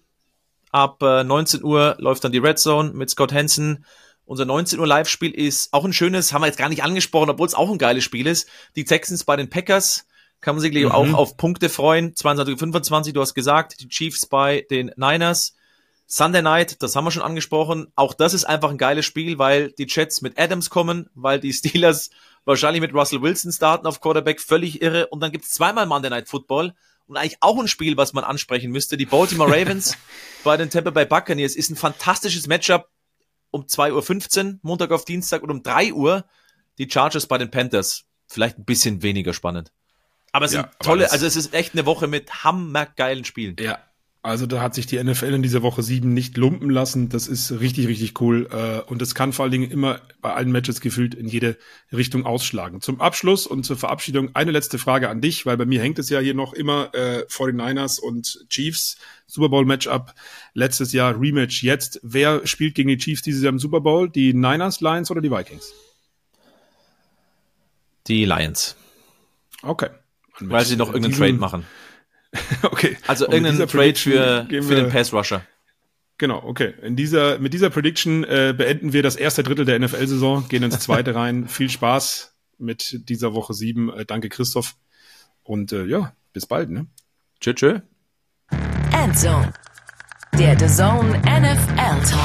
Ab äh, neunzehn Uhr läuft dann die Red Zone mit Scott Hansen. Unser neunzehn Uhr Live-Spiel ist auch ein schönes, haben wir jetzt gar nicht angesprochen, obwohl es auch ein geiles Spiel ist. Die Texans bei den Packers, kann man sich mhm. auch auf Punkte freuen. zweiundzwanzig Uhr fünfundzwanzig, du hast gesagt, die Chiefs bei den Niners. Sunday Night, das haben wir schon angesprochen. Auch das ist einfach ein geiles Spiel, weil die Jets mit Adams kommen, weil die Steelers wahrscheinlich mit Russell Wilson starten auf Quarterback, völlig irre. Und dann gibt's zweimal Monday Night Football. Und eigentlich auch ein Spiel, was man ansprechen müsste. Die Baltimore Ravens bei den Tampa Bay Buccaneers ist ein fantastisches Matchup. Um zwei Uhr fünfzehn, Montag auf Dienstag, und um drei Uhr die Chargers bei den Panthers. Vielleicht ein bisschen weniger spannend. Aber es ja, sind tolle, also es ist echt eine Woche mit hammergeilen Spielen. Ja, also da hat sich die N F L in dieser Woche sieben nicht lumpen lassen. Das ist richtig, richtig cool. Und das kann vor allen Dingen immer bei allen Matches gefühlt in jede Richtung ausschlagen. Zum Abschluss und zur Verabschiedung eine letzte Frage an dich, weil bei mir hängt es ja hier noch immer äh, forty-niners und Chiefs. Super Bowl Matchup. Letztes Jahr Rematch jetzt. Wer spielt gegen die Chiefs dieses Jahr im Super Bowl? Die Niners, Lions oder die Vikings? Die Lions. Okay. Weil sie noch irgendeinen Trade machen. Okay. Also und irgendeinen Trade für, für den Pass-Rusher. Genau, okay. In dieser, mit dieser Prediction äh, beenden wir das erste Drittel der N F L-Saison, gehen ins zweite rein. Viel Spaß mit dieser Woche sieben. Äh, danke, Christoph. Und äh, ja, bis bald, ne? Tschö, tschö. Endzone, der The Zone N F L Talk.